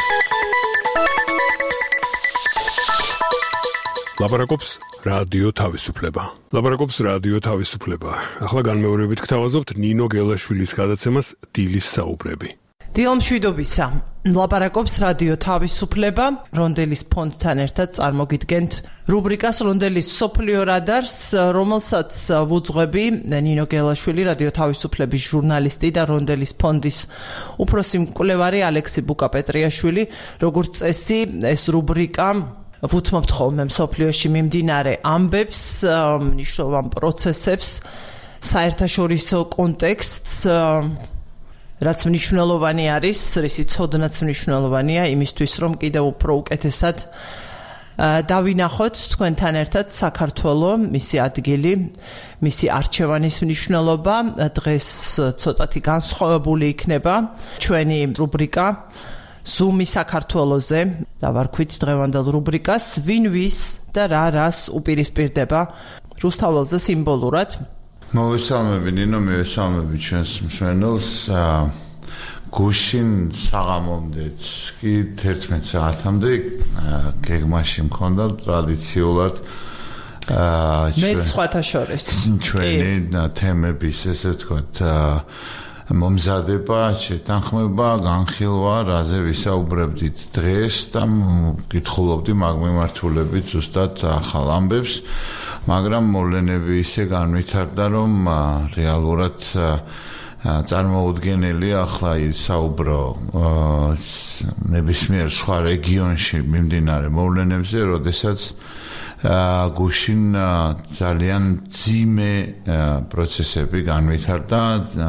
ლაპარაკობს რადიო თავისუფლება. ლაპარაკობს რადიო თავისუფლება. ახლა განმეორებით გთავაზობთ ნინო გელაშვილის გადაცემას დილის საუბრები. დილომშვიდობისა. ლაპარაკობს რადიო თავისუფლება. რონდელის ფონდთან ერთად წარმოგიდგენთ რუბრიკას რონდელის სოფლიო რადარს, რომელსაც ვუძღვები ნინო გელაშვილი, რადიო თავისუფლების ჟურნალისტი და რონდელის ფონდის უფროსი მკვლევარი ალექსი ბუკაპეტრიაშვილი. როგორც წესი, ეს რუბრიკა ვუთმობთ ხოლმე მსოფლიოში მიმდინარე ამბებს, მნიშვნელოვან პროცესებს, საერთაშორისო კონტექსტს, რაც მნიშვნელოვანი არის, რისი ცოდნაც მნიშვნელოვანია იმისთვის, რომ კიდევ უფრო უკეთესად დავინახოთ თქვენთან ერთად საქართველოს, მისი ადგილი, მისი არჩევანის მნიშვნელობა. დღეს ცოტათი განსხვავებული იქნება ჩვენი რუბრიკა ზუმი საქართველოზე და ვარქვით დღევანდელ რუბრიკას ვინ ვის და რას უპირისპირდება რუსთაველზე სიმბოლურად. მოვესალმები ნინო, მივესალმები ჩვენს მსმენელს. გუშინ საღამომდე კი 11 საათამდე გეგმაში მქონდა ტრადიციულად მეც სხვათა შორის ჩვენი თემების, ესე ვთქვათ, მომზადება, შეთანხმება, განხილვა, რაზე ვისაუბრებდით დღეს და გითხულობდი მაგ მიმართულებით ზუსტად ახალ ამბებს, მაგრამ მოვლენები ისე განვითარდა, რომ რეალურად წარმოუდგენელია ახლა ისაუბრო ნებისმიერ სხვა რეგიონში მიმდინარე მოვლენებზე, როდესაც გუშინ ძალიან ძიმე პროცესები განვითარდა,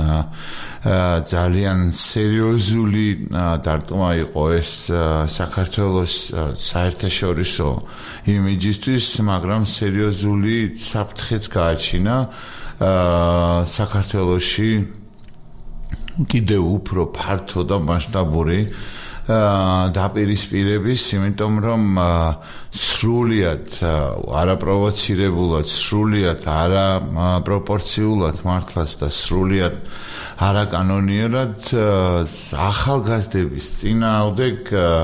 ძალიან სერიოზული დარტყმა იყო ეს საქართველოს საერთაშორისო იმიჯისთვის, მაგრამ სერიოზული საფრთხეც გააჩინა საქართველოში კიდევ უფრო ფართო და მასშტაბური დაპირისპირების, იმიტომ რომ სრულიად არაპროვოცირებულად, სრულიად არაპროპორციულად მართლაც და სრულიად არაკანონიერად ახალგაზრდების წინააღმდეგ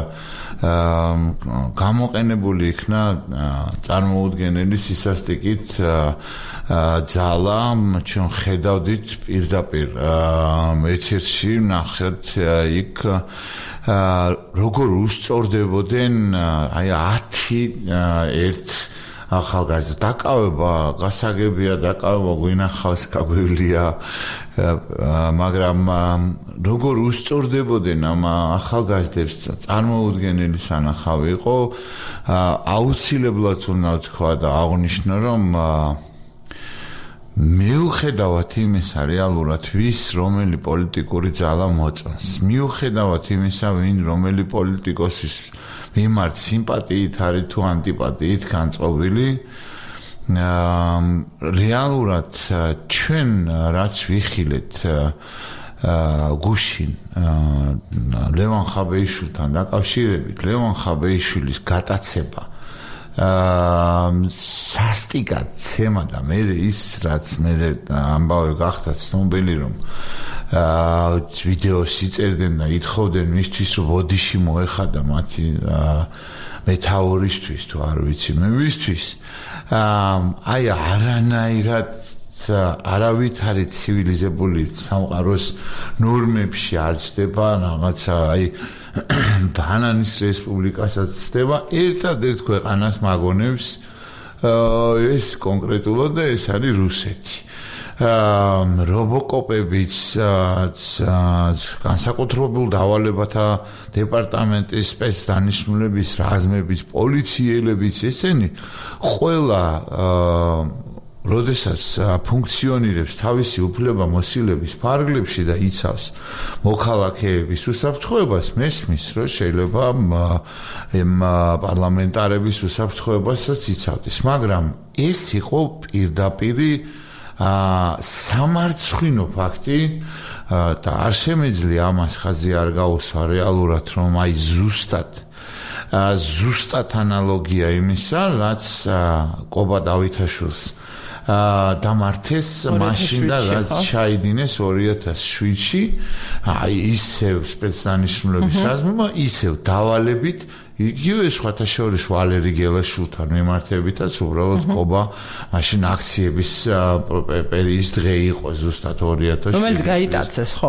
გამოყენებული იქნა წარმოუდგენელი სისასტიკით ძალა. ჩვენ ხედავდით პირდაპირ ეთერში, ნახეთ იქ როგორ უსწორდებოდნენ აი 10 ახალგაზრდა დაკავება, გასაგებია დაკავება, გვინახავს, გაგვივლია, მაგრამ როგორ უსწორდებოდნენ ამ ახალგაზრდებს წარმოუდგენელი სანახავი იყო. აუცილებლად უნდა ვთქვა და აღვნიშნო, რომ მიუხედავად იმისა რეალურად ვის რომელი პოლიტიკური ძალა მოწონს, მიუხედავად იმისა ვინ რომელი პოლიტიკოსის მიმართ სიმპათიით არის თუ ანტიპათიით განწყობილი, რეალურად ჩვენ რაც ვიხილეთ გუშინ ლევან ხაბეიშვილთან დაკავშირებით, ლევან ხაბეიშვილის გატაცება სასტიკად ცემა და მე ის რაც მე ამბავი გახდა ცნობილი, რომ ვიდეოს იწერდნენ და ითხოვდნენ მისთვის, რომ ბოდიში მოეხადა მათი მეთაურისთვის თუ არ ვიცი მე ვისთვის, აი არანაირად არავითარი ცივილიზებული სამყაროს ნორმებში არ ჩდება რაღაცა, აი ბანანის რესპუბლიკასაც ცდება, ერთადერთ ქვეყანას მაგონებს ეს კონკრეტულად და ეს არის რუსეთი. რობოკოპებიც, განსაკუთრებულ დავალებათა დეპარტამენტის სპეცდანიშნულების რაზმების, პოლიციელებიც, ესენი ყველა როდესაც ფუნქციონირებს თავისი უფლება-მოსილების ფარგლებში და იცავს მოქალაქეების უსაფრთხოებას, მესმის, რომ შეიძლება პარლამენტარების უსაფრთხოებასაც იცავდეს, მაგრამ ეს იყო პირდაპირი სამარცხვინო ფაქტი და არ შემეძლია ამას ხაზი არ გაუსვა რეალურად, რომ აი ზუსტად ანალოგია იმისა, რაც კობა დავითაშვილს დამართეს მაშინ და რაც ჩაიდინეს 2007-ში აი ისევ სპეცდანიშნულების რაზმმა ისევ დავალებით იგივე სხვათა შორის ვალერი გელაშვილთან მიმართებითაც უბრალოდ ყობა მაშინ აქციების პერიის დღე იყო ზუსტად 2007-ში რომელიც გაიტაცეს ხო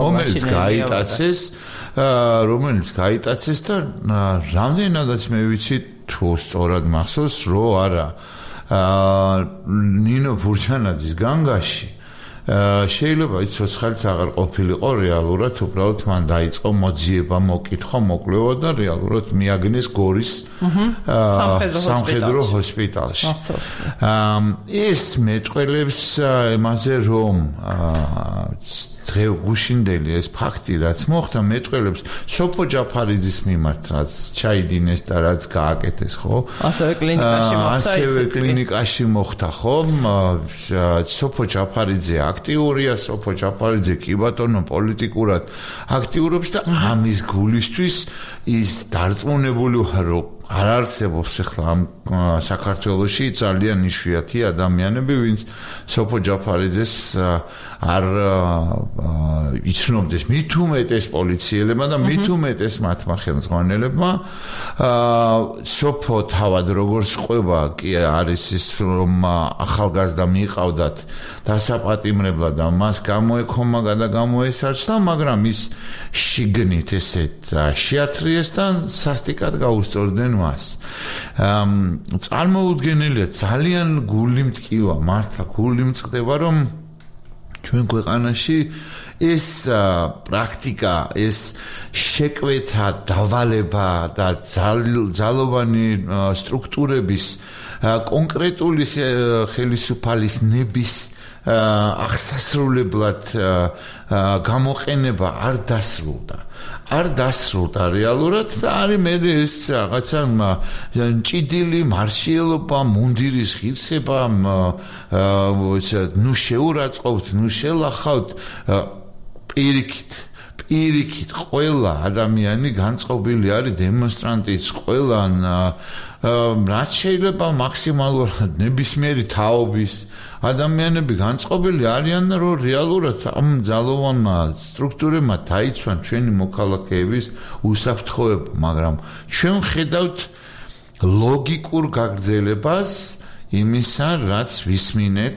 რომელიც გაიტაცეს და რამდენადაც მე ვიცი თუ სწორად მახსოვს რო არა ნინო ბურჯანაძის განგაში შეიძლება ის ცოცხალიც აღარ ყოფილიყო რეალურად უბრალოდ მან დაიწყო მოძიება მოკითხვა მოკვლევა და რეალურად მიაგნეს გორის სამხედრო ჰოსპიტალში ეს მეტყველებს იმაზე რომ დღე გუშინდელი ეს ფაქტი რაც მოხდა მეტყველებს სოფო ჯაფარიძის მიმართ რაც ჩაიდინეს და რაც გააკეთეს ხო ასევე კლინიკაში მოხდა ხო სოფო ჯაფარიძე აქტიურია სოფო ჯაფარიძე კი ბატონო პოლიტიკურად აქტიურობს და ამის გულისთვის ის დარწმუნებული ვარ რომ არ არსებობს ახლა ამ საქართველოში ძალიან იშვიათი ადამიანები ვინც სოფო ჯაფარიძეს არ იცნობდეს მით უმეტეს პოლიციელებმა და მით უმეტეს მათმა ხელმძღვანელებმა სოფო თავად როგორც ყვება კი არის ის რომ ახალგაზრდა მიიყავდათ დასაპატიმრებლად და მას გამოექომა და გამოესარჩა მაგრამ ის შიგნით ესეთ შეათრიეს და სასტიკად გაუსწორდნენ მას წარმოუდგენელია ძალიან გული მტკივა მართლა გული მწყდება რომ ჩვენ ქვეყანაში ეს პრაქტიკა ეს შეკვეთა დავალება და ძალოვანი სტრუქტურების კონკრეტული ხელისუფალის ნების აღსასრულებლად გამოყენება არ დასრულდა რეალურად და არის მე ეს რაღაცა ჭიდილი მარშიელობა მუნდირის ღირსება ნუ შეურაცხყოფთ ნუ შელახავთ პირიქით ყველა ადამიანი განწყობილი არის დემონსტრანტიც ყველა რაც შეიძლება მაქსიმალურად ნებისმიერი თაობის ადამიანები განწყობილი არიან რომ რეალურად ამ ძალოვანმა სტრუქტურებმა დაიცვან ჩვენი მოქალაქეების უსაფრთხოება მაგრამ ჩვენ ხედავთ ლოგიკურ გაგრძელებას იმისა რაც ვისმინეთ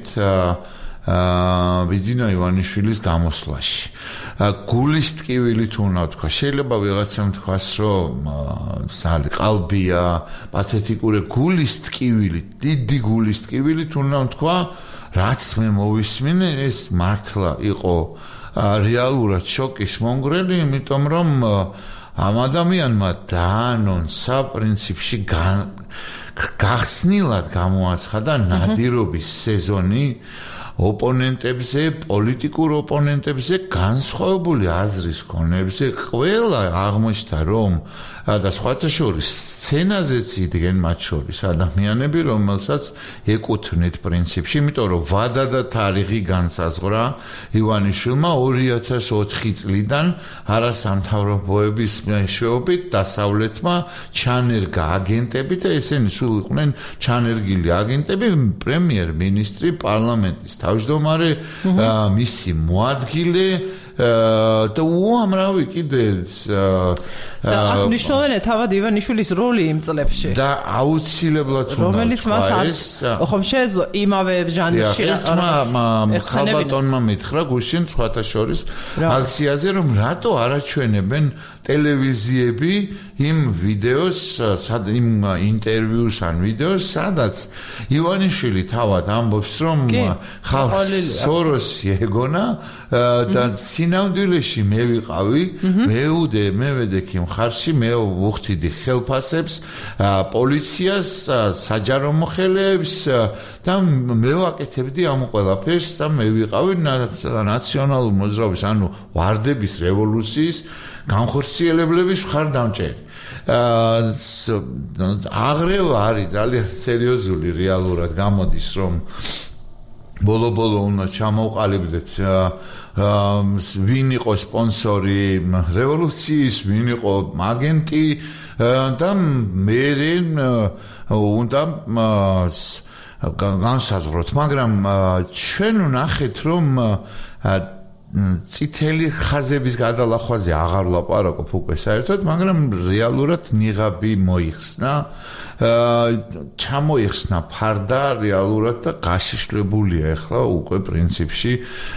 ბიძინა ივანიშვილის გამოსვლაში გულის ტკივილით უნდა თქვა შეიძლება ვიღაცამ თქვას რომ ყალბია პათეტიკური გულის ტკივილით დიდი გულის ტკივილით უნდა თქვა რაც მე მოვისმინე ეს მართლა იყო რეალურად შოკის მონგრელი იმიტომ რომ ამ ადამიანმა დაანონსა პრინციპში გახსნილად გამოაცხადა ნადირობის სეზონი ოპონენტებზე, პოლიტიკურ ოპონენტებზე, განსხვავებული აზრის მქონეებზე ყველა აღმოჩნდა რომ და სხვათა შორის სცენაზეც იდგენ მათ შორის ადამიანები რომელსაც ეკუთვნით პრინციპში იმიტომ რომ ვადა და თარიღი განსაზღვრა ივანიშვილმა 2004 წლიდან არასამთავრობოების მეშვეობით დასავლეთმა ჩანერგა აგენტები და ესენი სულ იყვნენ ჩანერგილი აგენტები პრემიერ-მინისტრი პარლამენტის თავმჯდომარე მისი მოადგილე და უამრავი კიდე და აღნიშნულია თავად ივანიშვილის როლი იმ წლებში და აუცილებლად რომელიც მას ხომ შეეძლო იმავე ჟანრში ხალბატონმა მითხრა გუშინ სხვათა შორის აქციაზე რომ რატო არაჩვენებენ ტელევიზიები იმ ვიდეოს იმ ინტერვიუს ან ვიდეოს სადაც ივანიშვილი თავად ამბობს რომ ხალხს სოროსი ეგონა და სინამდვილეში მე ვიყავი მე ვედექი მხარში მე ვუხდიდი ხელფასებს პოლიციას საჯარო მოხელეებს და მე ვაკეთებდი ამ ყველაფერს და მე ვიყავი ნაციონალურ მოძრაობის ანუ ვარდების რევოლუციის განხორციელებლების მხარდამჭერი აღრევა არის ძალიან სერიოზული რეალურად გამოდის რომ ბოლო უნდა ჩამოვყალიბდეთ ვინ იყო სპონსორი რევოლუციის ვინ იყო აგენტი და მე უნდა განსაზღვროთ, მაგრამ ჩვენ ვნახეთ, რომ წითელი ხაზების გადალახვაზე აღარ ვლაპარაკობ უკვე საერთოდ, მაგრამ რეალურად ნიღაბი მოიხსნა, ჩამოიხსნა ფარდა რეალურად და გაშიშვლებულია ახლა უკვე პრინციპში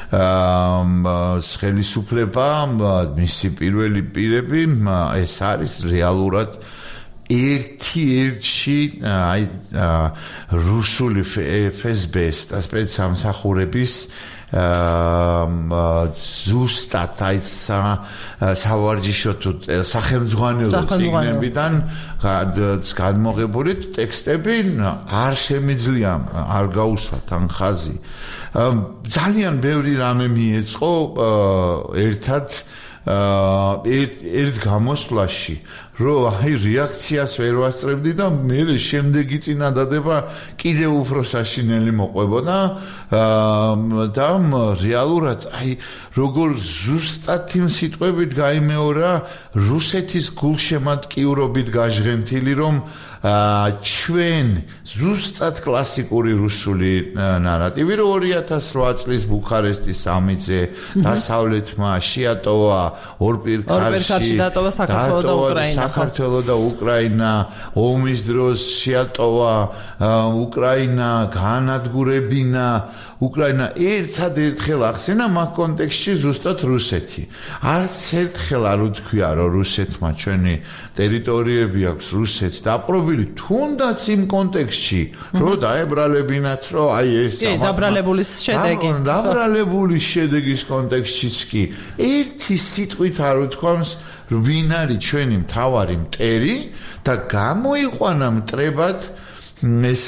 ხელისუფლება, მისი პირველი პირები, ეს არის რეალურად ერთ-ერთი რუსული FSB-ს და სპეცსამსახურების ზუსტად სავარჯიშო თუ სახელმძღვანელო წიგნებიდან გადმოღებული ტექსტები არ შემიძლია არ გაუსვათ ამ ხაზი. ძალიან ბევრი რამე მიეწყო ერთ გამოსვლაში, რომ აი რეაქციას ვერ ვასწრებდი და მე შემდეგი წინადადება კიდევ უფრო საშინელი მოყვებოდა და რეალურად აი როგორ ზუსტად იმ სიტყვებით გაიმეორა რუსეთის გულშემატკივრობით გაჟღენთილი, რომ ჩვენ ზუსტად კლასიკური რუსული ნარატივი, რომ 2008 წლის ბუქარესტის სამიტზე დასავლეთმა შეატოვა ორპირქარში საქართველო და უკრაინა, ომის დროს შეატოვა უკრაინა, განადგურებინა უკრაინა, ერთადერთხელ ახსენა მაგ კონტექსტში ზუსტად რუსეთი. არც ერთხელ არ უთქვია, რომ რუსეთმა ჩვენი ტერიტორიები აქვს რუსეთს დაპყრობილი, თუნდაც იმ კონტექსტში, რომ დაებრალებინათ, რომ აი ეს დაბრალების შედეგი. დაბრალების შედეგის კონტექსტშიც კი ერთი სიტყვით არ უთქვამს, ვინ არის ჩვენი მთავარი მტერი და გამოიყვანა მტრებად ეს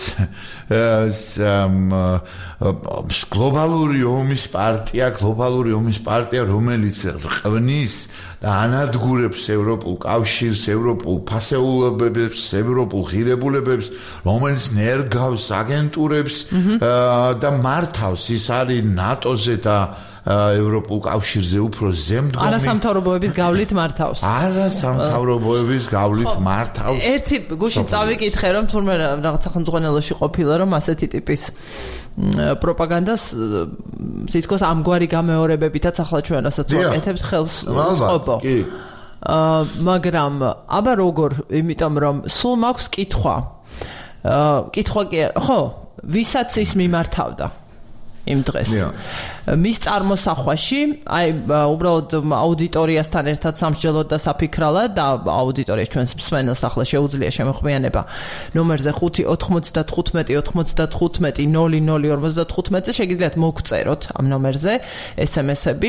გლობალური ომის პარტია, რომელიც ყვნის და ანადგურებს ევროპულ კავშირს, ევროპულ ფასეულებებს, ევროპულ ღირებულებებს, რომელიც ნერგავს აგენტურებს და მართავს, ის არის ნატოზე და ევროპულ კავშირზე უფრო ზემდგომი. არასამთავრობოების გავლით მართავს. არასამთავრობოების გავლით მართავს. ერთი გუშინ წავიკითხე, რომ თურმე რაღაც სახელმძღვანელოში ყოფილა, რომ ასეთი ტიპის პროპაგანდას თითქოს ამგვარი გამეორებებითაც ახლა ჩვენ რასაც ვაკეთებთ ხელს უწყობო. მაგრამ აბა როგორ, იმიტომ რომ სულ მაქვს კითხვა. კითხვა კი ხო, ვისაც ის მიმართავდა იმ დღეს. მის წარმოსახვაში, აი უბრალოდ აუდიტორიასთან ერთად სამსჯელოდ და საფიქრალად და აუდიტორიას ჩვენს მსმენელს ახლა შეუძლია შემოხმიანება ნომერზე 5-95-95-00-00-55-ზე შეგიძლიათ მოგწეროთ ამ ნომერზე SMS-ები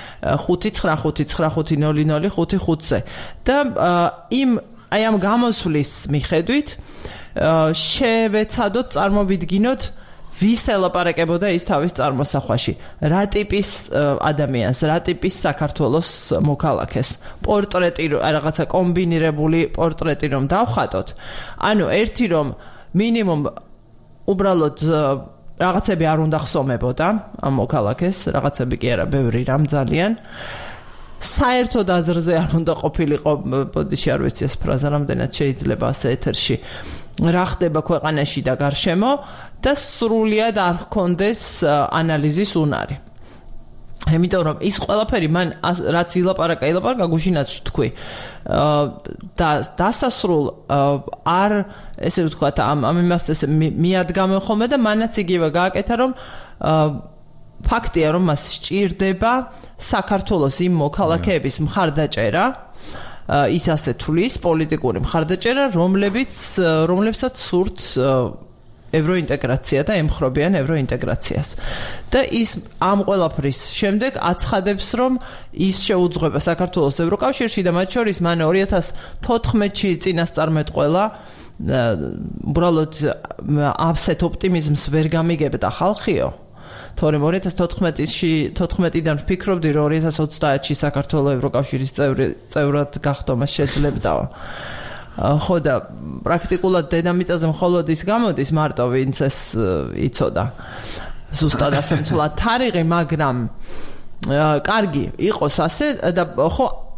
5-9-5-9-5-0-0-5-5-ზე და აი ამ გამოსვლის მიხედვით შევეცადოთ წარმოვიდგინოთ ვის ელაპარაკებოდა ის თავის წარმოსახვაში, რა ტიპის ადამიანს, რა ტიპის საქართველოს მოქალაქეს, პორტრეტი, რაღაცა კომბინირებული პორტრეტი რომ დავხატოთ, ანუ ერთი რომ მინიმუმ უბრალოდ რაღაცები არ უნდა ხსომებოდა ამ მოქალაქეს, რაღაცები კი არა, ბევრი რამ ძალიან საერთოდ აზრზე არ უნდა ყოფილიყო, ბოდიში არ ვიცი ეს ფრაზა რამდენად შეიძლება ასე ეთერში, რა ხდება ქვეყანაში და გარშემო და სრულიად არ ჰქონდეს ანალიზის უნარი. იმიტომ რომ ის ყველაფერი მან რაც ილაპარაკა გუშინაც თქვი და დასასრულ არ ესე ვთქვათ ამ იმას ესე მიადგამე ხოლმე და მანაც იგივე გააკეთა რომ ფაქტია რომ მას სჭირდება საქართველოს იმ მოქალაქეების მხარდაჭერა ის ასე თulis პოლიტიკური მხარდაჭერა რომლებსაც სურთ ევროინტეგრაცია და ემხრობიან ევროინტეგრაციას. და ის ამ ყველაფრის შემდეგ აცხადებს, რომ ის შეუძღვება საქართველოს ევროკავშირში და მათ შორის მან 2014-ში წინასწარმეტყველა უბრალოდ ასეთ ოპტიმიზმს ვერ გამიგებდა ხალხიო. თორემ 2014-დან ვფიქრობდი, რომ 2030-ში საქართველოს ევროკავშირის წევრად გახდომა შეძლებდაო. ხო და პრაქტიკულად დედამიწაზე მხოლოდ ის გამოდის მარტო ვინც ეს იცოდა ზუსტად ასე მთლად თარიღი, მაგრამ კარგი იყოს ასე და ხო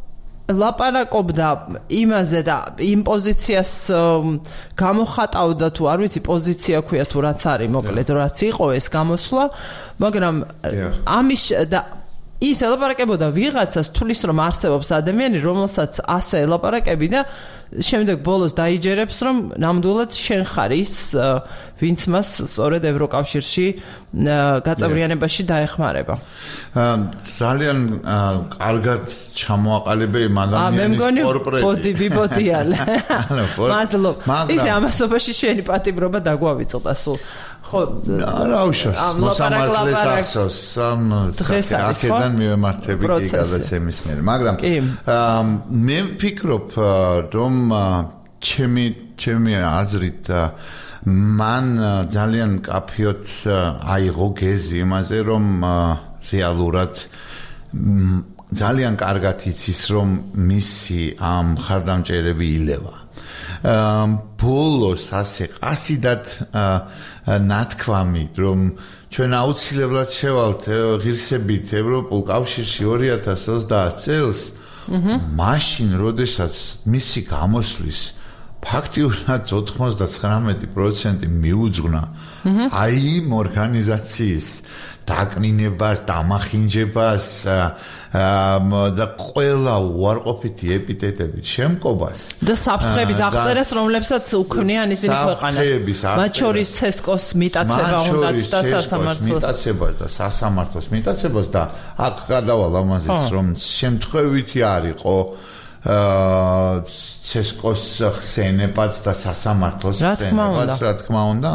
ლაპარაკობდა იმაზე და იმ პოზიციას გამოხატავდა თუ არ ვიცი პოზიცია ქვია თუ რაც არის მოკლედ რაც იყო ეს გამოსვლა მაგრამ ამის და ის ელაპარაკებოდა ვიღაცას თulis რომ არსებობს ადამიანი რომელსაც ასე ელაპარაკები და შემდეგ ბოლოს დაიჯერებს რომ ნამდვილად შენ ხარ ის ვინც მას სწორედ ევროკავშირში გაწევრიანებაში დაეხმარება ძალიან კარგად ჩამოაყალიბე იმ ადამიანის პორტრეტი ბოდიბოდიალე მადლობა ისე ამასობაში შენი პატიმრობა დაგვავიწყდა სულ ხო რა უშავს მოსამართლეს ახსოვს აქედან მივემართებით გადაცემის მიერ მაგრამ მე ვფიქრობ რომ ჩემი აზრით მან ძალიან კაფეოთ აიღო გეზი იმაზე რომ რეალურად ძალიან კარგად იცის რომ მისი ამ ხარდამჭერები ილევა ბოლოს ასე ყასიდად ნათქვამი რომ ჩვენ აუცილებლად შევალთ ღირსებით ევროპულ კავშირში 2030 წელს მაშინ როდესაც მისი გამოსვლის ფაქტიურად 99% მიუძღვნა აი იმ ორგანიზაციის დაკნინებას, დამახინჯებას და ყველა უარყოფითი ეპიტეტებით შემკობას და საფრთხების აღწერას, რომლებსაც უქმნიან ისინი ქვეყანას. მათ შორის CESCO-ს მიტაცება უნდათ და სასამართლოს მიტაცებას და აქ გადავალ ამაზეც რომ შემთხვევითი არ იყო CESCO-ს ხსენებაც და სასამართლოს ხსენებაც, რა თქმა უნდა.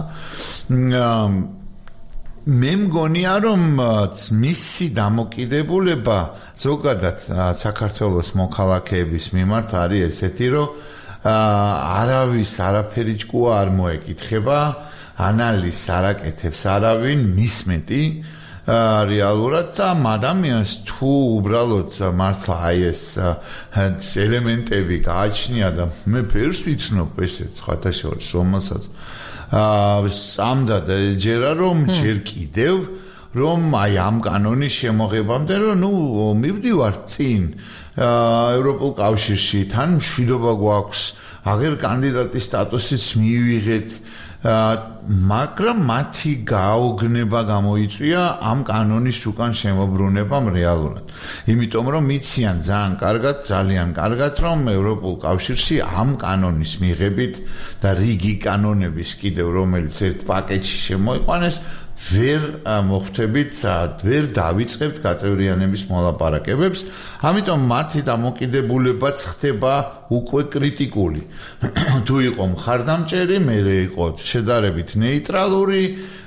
მე მგონია რომ მისი დამოკიდებულება ზოგადად საქართველოს მოქალაქეების მიმართ არის ესეთი რომ არავის არაფერი ჭკუა არ მოეკითხება ანალიზს არ აკეთებს არავინ მის მეტი რეალურად და ადამიანს თუ უბრალოდ მართლა აი ეს ელემენტები გააჩნია და მე ფერს ვიცნობ ესეც ხათაშორის რომელსაც სამდა და ჯერა რომ ჯერ კიდევ რომ აი ამ კანონის შემოღებამდე რომ ნუ მივდივარ წინ ევროპულ კავშირში თან მშვიდობა გვაქვს აღერ კანდიდატის სტატუსიც მივიღეთ მაგრამ მათი გაოგნება გამოიწვია ამ კანონის უკან შემოbrunებამ რეალურად იმიტომ რომ მიციან ძალიან კარგად რომ ევროპულ კავშირში ამ კანონის მიღებით და რიგი კანონების კიდევ რომელიც ერთ პაკეტში შემოიყვანეს ვერ მოხვდებით ვერ დავიწყებთ გაწევრიანების მოლაპარაკებებს ამიტომ მათი დამოკიდებულებაც ხდება უკვე კრიტიკული თუ იყო მხარდამჭერი მე იყო შედარებით ნეიტრალური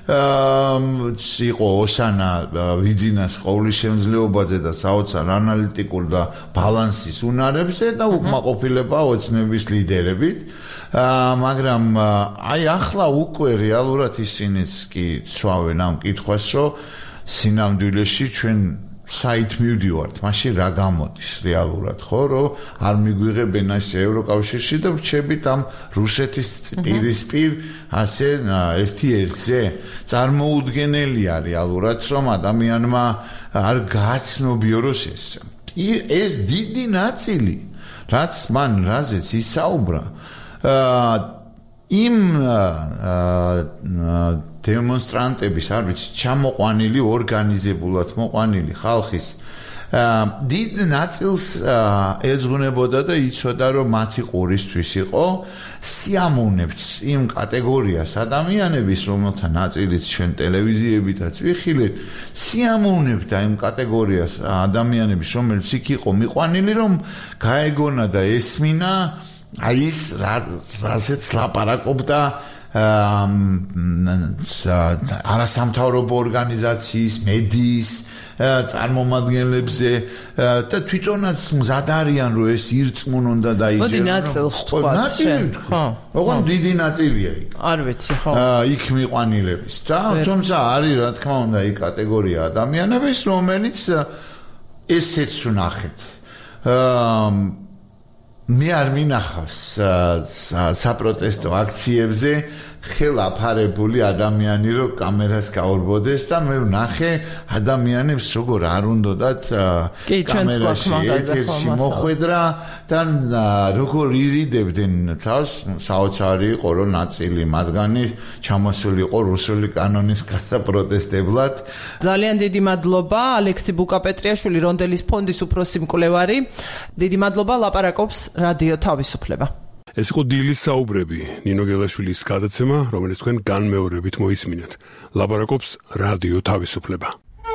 იყო ოსანა ვიძინას ყოვლის შემძლეობაზე და საოცარ ანალიტიკურ და ბალანსის უნარებზე და უკმაყოფილება ოცნების ლიდერებით მაგრამ აი ახლა უკვე რეალურად ისინიც კი ცვავენ ამ კითხვას რომ სინამდვილეში ჩვენ საით მივდივართ მაშინ რა გამოდის რეალურად ხო რომ არ მიგვიღებენ ასე ევროკავშირში და ვრჩებით ამ რუსეთის პირისპირ ასე ერთ-ერთზე წარმოუდგენელია რეალურად რომ ადამიანმა არ გააცნობიოროს ეს დიდი ნაწილი რაც მან რაზეც ისაუბრა იმ დემონსტრანტების არ ვიცი ჩამოყვანილი ორგანიზებულად მოყვანილი ხალხის დიდ ნაწილს ეძღვნებოდა და იცოდა რომ მათი ყურისთვის იყო სიამოვნებს იმ კატეგორიას ადამიანების რომელთა ნაწილიც ჩვენ ტელევიზიებითაც ვიხილეთ სიამოვნებდა იმ კატეგორიას ადამიანების რომელიც იქ იყო მიყვანილი რომ გაეგონა და ესმინა აი ის რაზეც ლაპარაკობდა არასამთავრობო ორგანიზაციის მედიის წარმომადგენლებზე და თვითონაც მზად არიან რომ ეს ირწმუნონ და დაიჯერონ მოდი ნაწილს თქვა შენ ხო ოღონდ დიდი ნაწილია იქ არ ვიცი ხო იქ მიყვანილების და თუმცა არის რა თქმა უნდა იქ კატეგორია ადამიანების რომელიც ესეც ვნახეთ მე არ მინახავს საპროტესტო აქციებზე ხელაფარებული ადამიანი რომ კამერას გაურბოდეს და მე ვნახე ადამიანებს როგორ არ უნდათ კამერაში ეთერში მოხვედრა და როგორ ირიდებდნენ თავს საოცარი იყო რომ ნაწილი მათგანი ჩამოსულიყო რუსული კანონის გასაპროტესტებლად. ძალიან დიდი მადლობა ალექსი ბუკაპეტრიაშვილი რონდელის ფონდის უფროსი მკვლევარი. დიდი მადლობა ლაპარაკობს რადიო თავისუფლება. ეს იყო დილის საუბრები, ნინო გელაშვილის გადაცემა, რომელიც თქვენ განმეორებით მოისმინეთ. ლაპარაკობს რადიო თავისუფლება.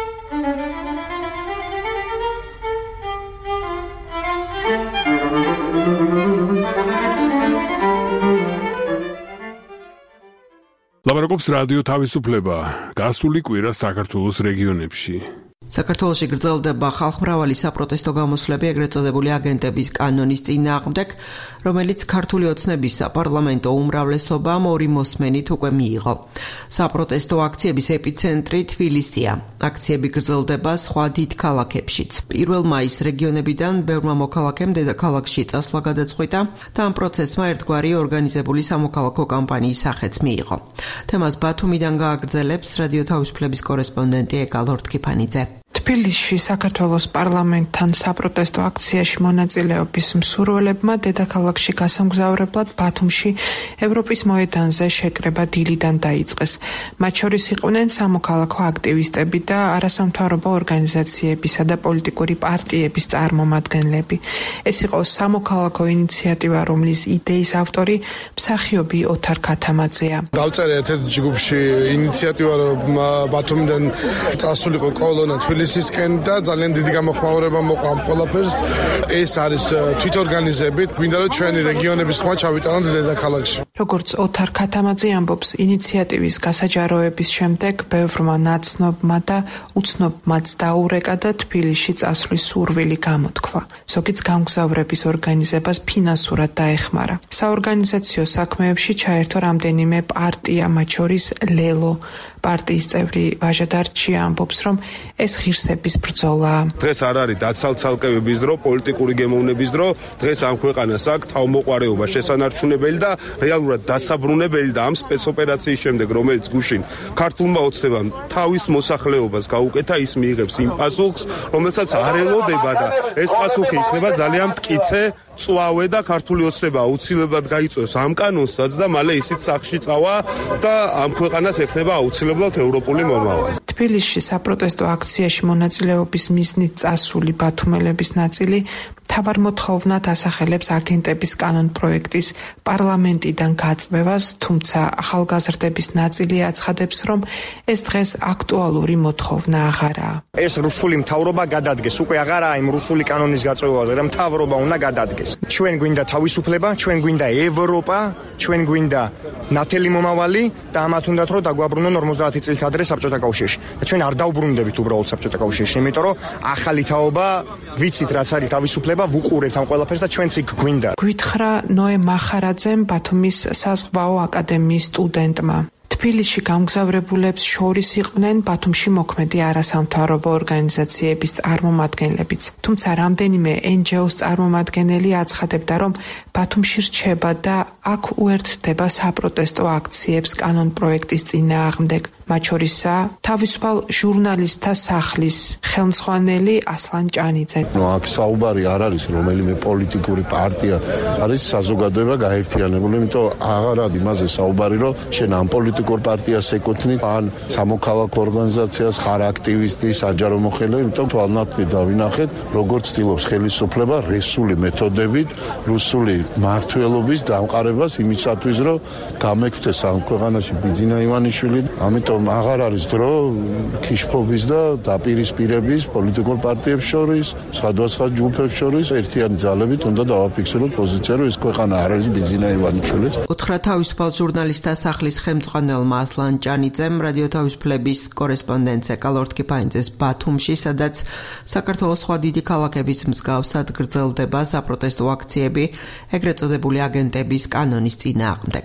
ლაპარაკობს რადიო თავისუფლება. გასული კვირა საქართველოს რეგიონებში. საქართველოში გრძელდება ხალხმრავალი საპროტესტო გამოსვლები ეგრეთ წოდებული აგენტების კანონის წინააღმდეგ, რომელიც ქართული ოცნების საპარლამენტო უმრავლესობამ ორი მოსმენით უკვე მიიღო. საპროტესტო აქციების ეპიცენტრი თბილისია. აქციები გრძელდება სხვა დიდ ქალაქებშიც. 1 მაისს რეგიონებიდან ბევრმა მოქალაქემ დედაქალაქში წასვლა გადაწყვიტა და ამ პროცესმა ერთგვარი ორგანიზებული სამოქალაქო კამპანიის სახეც მიიღო. თემას ბათუმიდან გააგრძელებს რადიო თავისუფლების კორესპონდენტი ეკალორდ კიფანიძე. თბილისში საქართველოს პარლამენტთან საპროტესტო აქციაში მონაწილეობის მსურველებმა დედაქალაქში გასამგზავრებლად ბათუმში ევროპის მოედანზე შეკრება დილიდან დაიწყეს. მათ შორის იყვნენ სამოქალაქო აქტივისტები და არასამთავრობო ორგანიზაციებისა და პოლიტიკური პარტიების წარმომადგენლები. ეს იყო სამოქალაქო ინიციატივა, რომლის იდეის ავტორი მსახიობი ოთარ ქათამაძეა. დავწერე ერთ-ერთ ჯგუფში ინიციატივა, რომ ბათუმიდან წასულიყო კოლონა თბილისისკენ და ძალიან დიდი გამოხმაურება მოყვა ამ ყველაფერს. ეს არის თვითორგანიზებით, გვინდა რომ ჩვენი რეგიონების ხმა ჩავიტანოთ დედაქალაქში. როგორც ოთარ ქათამაძე ამბობს, ინიციატივის გასაჯაროების შემდეგ ბევრმა ნაცნობმა და უცნობმაც დაურეკა და თბილისში წასვლის სურვილი გამოთქვა. ზოგიც გამგზავრების ორგანიზებას ფინანსურად დაეხმარა. საორგანიზაციო საქმეებში ჩაერთო რამდენიმე პარტია, მათ შორის ლელო. პარტიის წევრი ვაჟა დარჩია ამბობს, რომ ეს ღირსების ბრძოლაა. დღეს არ არის დაცალცალკევების დრო, პოლიტიკური გემოვნების დრო, დღეს ამ ქვეყანას აქვს თავმოყარეობა შესანარჩუნებელი და რეალურად დასაბრუნებელი და ამ სპეცოპერაციის შემდეგ, რომელიც გუშინ ქართულმა ოცნებამ თავის მოსახლეობას გაუკეთა, ის მიიღებს იმ პასუხს, რომელსაც არ ელოდება და ეს პასუხი იქნება ძალიან მტკიცე, წვავე და ქართული ოცნება აუცილებლად გაიწვევს ამ კანონსაც და მალე ისიც სახში წავა და ამ ქვეყანას ეხება აუცილებლად ევროპული მომავალი. თბილისში საპროტესტო აქციაში მონაწილეობის მიზნით წასული ბათუმელების ნაწილი მთავარ მოთხოვნად ასახელებს აგენტების კანონ პროექტის პარლამენტიდან გაწმევას, თუმცა ახალგაზრდების ნაწილი აცხადებს, რომ ეს დღეს აქტუალური მოთხოვნა აღარაა. ეს რუსული მთავრობა გადადგეს, უკვე აღარაა იმ რუსული კანონის გაწევა, და მთავრობა უნდა გადადგეს. ჩვენ გვინდა თავისუფლება, ჩვენ გვინდა ევროპა, ჩვენ გვინდა ნათელი მომავალი და ამათ უნდათ რომ დაგვაბრუნონ 50 წელს ადრე საბჭოთა კავშირში. და ჩვენ არ დაუბრუნდებით უბრალოდ საბჭოთა კავშირში, იმიტომ რომ ახალი თაობა, ვიცით რაც არის თავისუფლება, ვუყურებთ ამ ყველაფერს და ჩვენც იქ გვინდა. გვითხრა ნოე მახარაძემ, ბათუმის საზღვაო აკადემიის სტუდენტმა. თბილისში გამგზავრებულებს შორის იყვნენ ბათუმში მოქმედი არასამთავრობო ორგანიზაციების წარმომადგენლებიც. თუმცა რამდენიმე NGO-ს წარმომადგენელი აცხადებდა, რომ ბათუმში რჩება და აქ უერთდება საპროტესტო აქციებს კანონ პროექტის წინააღმდეგ. მათ შორისაა თავისუფალ ჟურნალისტთა სახლის ხელმძღვანელი ასლან ჭანიძე. აქ საუბარი არ არის რომელიმე პოლიტიკური პარტია, არის საზოგადოება გაერთიანებული, იმიტომ აღარ არის იმაზე საუბარი, რომ შენ ამ პოლიტიკურ პარტიას ეკუთვნი, ან სამოქალაქო ორგანიზაციას ხარ აქტივისტი, საჯარო მოხელე, იმიტომ თვალნათლით დავინახეთ, როგორც ცდილობს ხელისუფლება რესული მეთოდებით რუსული მმართველობის დამყარებას იმისათვის, რომ გამეკვთეს ამ ქვეყანაში ბიძინა ივანიშვილი, ამიტომ აღარ არის დრო ქიშფობის და დაპირისპირების პოლიტიკურ პარტიებს შორის, სხვადასხვა ჯგუფებს შორის ერთიანი ძალებით უნდა დავაფიქსიროთ პოზიცია, რომ ეს ქვეყანა არ არის ბიძინა ივანიშვილის. უთხრა თავისუფალ ჟურნალისტთა სახლის ხელმძღვანელმა ასლან ჭანიძემ რადიო თავისუფლების კორესპონდენტ ეკალორდ კიფანიძეს ბათუმში, სადაც საქართველოს სხვა დიდი ქალაქების მსგავსად გრძელდება საპროტესტო აქციები ეგრეთ წოდებული აგენტების კანონის წინააღმდეგ.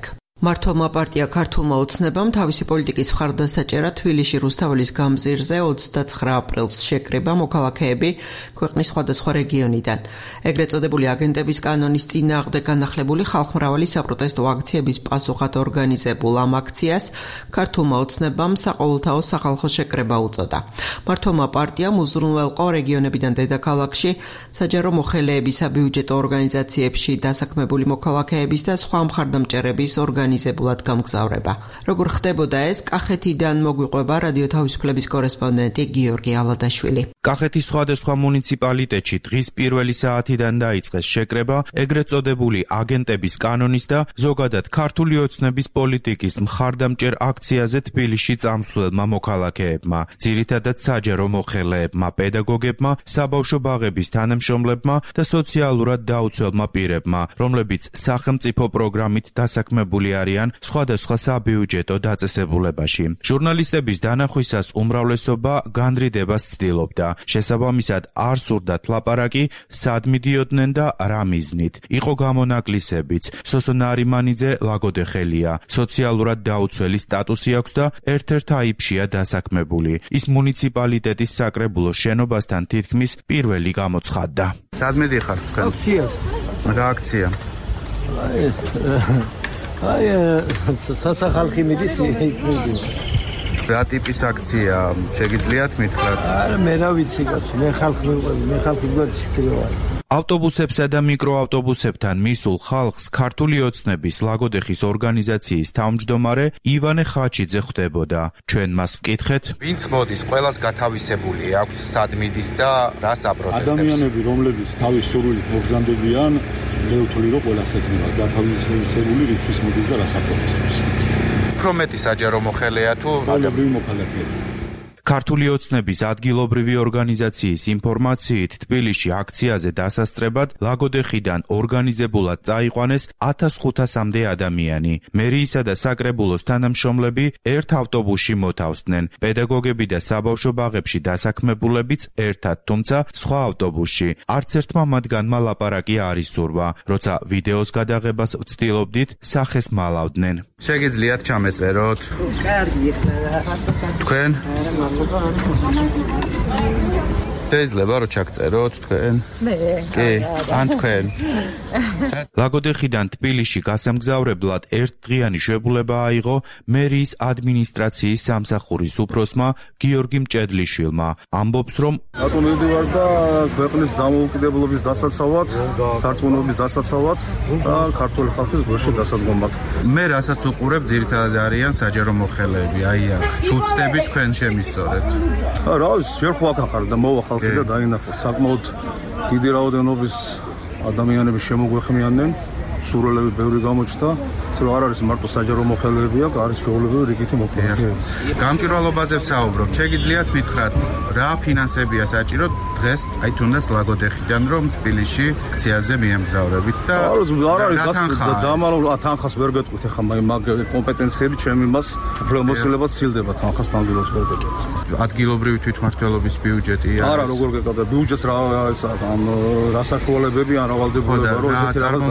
მართლმა პარტია ქართულმა ოცნებამ თავისი პოლიტიკის მხარდასაჭერად თბილისში რუსთაველის გამზირზე 29 აპრილს შეკრიბა მოქალაქეები ქვეყნის სხვადასხვა რეგიონიდან. ეგრეთ წოდებული აგენტების კანონის წინააღმდეგ განახლებული ხალხმრავალი საპროტესტო აქციების პასუხად ორგანიზებულ ამ აქციას ქართულმა ოცნებამ საყოველთაო სახალხო შეკრება უწოდა. მართლმა პარტიამ უზრუნველყო რეგიონებიდან დედაქალაქში საჯარო მოხელეების საბიუჯეტო ორგანიზაციებში დასაქმებული მოქალაქეების და სხვა მხარდამჭერების ორგანიზებულად გამგზავრება. როგორ ხდებოდა ეს, კახეთიდან მოგვიყვება რადიო თავისუფლების კორესპონდენტი გიორგი ალადაშვილი. კახეთის სხვადასხვა მუნიციპალიტეტში დღის პირველი საათიდან დაიწყეს შეკრება ეგრეთ წოდებული აგენტების კანონის და ზოგადად ქართული ოცნების პოლიტიკის მხარდამჭერ აქციაზე თბილისში წამსვლელმა მოქალაქეებმა, ძირითადად საჯარო მოხელეებმა, პედაგოგებმა, საბავშვო ბაღების თანამშრომლებმა და სოციალურად დაუცველმა პირებმა, რომლებიც სახელმწიფო პროგრამით დასაქმებული არიან სხვადასხვა საბიუჯეტო დაწესებულებაში. ჟურნალისტების დანახვისას უმრავლესობა განრიდებას ცდილობდა. შესაბამისად არ სურდათ ლაპარაკი, სად მიდიოდნენ და რა მიზნით. იყო გამონაკლისებიც. სოსო ნარიმანიძე ლაგოდეხელია. სოციალურად დაუცველი სტატუსი აქვს და ერთ-ერთ აიფშია დასაქმებული. ის მუნიციპალიტეტის საკრებულო შენობასთან თითქმის პირველი გამოცხადდა. სად მიდიხარ? რა აქცია? სასახალხი მიდის იქნება. რა ტიპის აქცია შეგიძლიათ მითხრათ? არა, მე რა ვიცი, მე ხალხი გვარი. ავტობუსებსა და მიკროავტობუსებთან მისულ ხალხს ქართული ოცნების ლაგოდეხის ორგანიზაციის თავმჯდომარე ივანე ხაჩიძე ხვდებოდა. ჩვენ მას ვკითხეთ, ვინც მოდის, ყველას გათავისებული აქვს სად მიდის და რას აპროტესტებს? ადამიანები, რომლებიც თავის სურვილით მოგზაურობიან, მე ვთვლი, რომ ყველას ეკნება გათავისებული რისთვის მოდის და რას აპროტესტებს. უფრო მეტი საჯარო მოხელეა თუ ადგილობრივი მოქალაქეები. ქართული ოცნების ადგილობრივი ორგანიზაციის ინფორმაციით თბილისში აქციაზე დასასწრებად ლაგოდეხიდან ორგანიზებულად წაიყვანეს 1500-მდე ადამიანი. მერიისა და საკრებულოს თანამშრომლები ერთ ავტობუსში მოთავსდნენ. პედაგოგები და საბავშვო ბაღებში დასაქმებულებიც ერთად, თუმცა სხვა ავტობუსში. არც ერთმა მათგანმა ლაპარაკი არ ისურვა. როცა ვიდეოს გადაღებას ვცდილობდით, სახეს მალავდნენ. შეგიძლიათ ჩამეწეროთ? კარგი, თქვენ? შეიძლება რომ ჩაგწეროთ თქვენ? მე. კი, ან თქვენ. ლაგოდეხიდან თბილისში გასამგზავრებლად ერთდღიანი შეებულება აიღო მერიის ადმინისტრაციის სამსახურის უფროსმა გიორგი მჭედლიშვილმა. ამბობს, რომ აკომედივარ და ქვეყნის დამოუკიდებლობის დასაცავად, სარწმუნოების დასაცავად და ქართული ხალხის გვერდში დასადგომად. მე რასაც უყურებ, ძირითადად არიან საჯარო მოხელეები, აი აქ. თუ ცდებით თქვენ შემისწორეთ. რა ვიცი, ჯერ ხო აქ ახარ და მოვა ხალხი და დაინახოთ. საკმაოდ დიდი რაოდენობის ადამიანები შემოგვეხმიანნენ, სურვილები ბევრი გამოჩნდა, რომ არ არის მარტო საჯარო მოხელეები აქ, არის ჩვეულებრივი რიგითი მოქალაქეები. გამჭვირვალობაზე ვსაუბრობ, შეგიძლიათ მითხრათ, რა ფინანსებია საჭირო დღეს, აი თუნდაც ლაგოდეხიდან რომ თბილისში აქციაზე მიემგზავრებით და არ არის დამალულ თანხას ვერ გეტყვით ახლა მაგ კომპეტენციები ჩემი მას უფლებამოსილება ცილდება თანხას ნამდვილად ვერ გეტყვით. ადგილობრივი თვითმმართველობის ბიუჯეტია? არა, როგორ გეტყვით, ბიუჯეტს რა რა საშუალებები ან რა ვალდებულება რო ესეთი რაღაც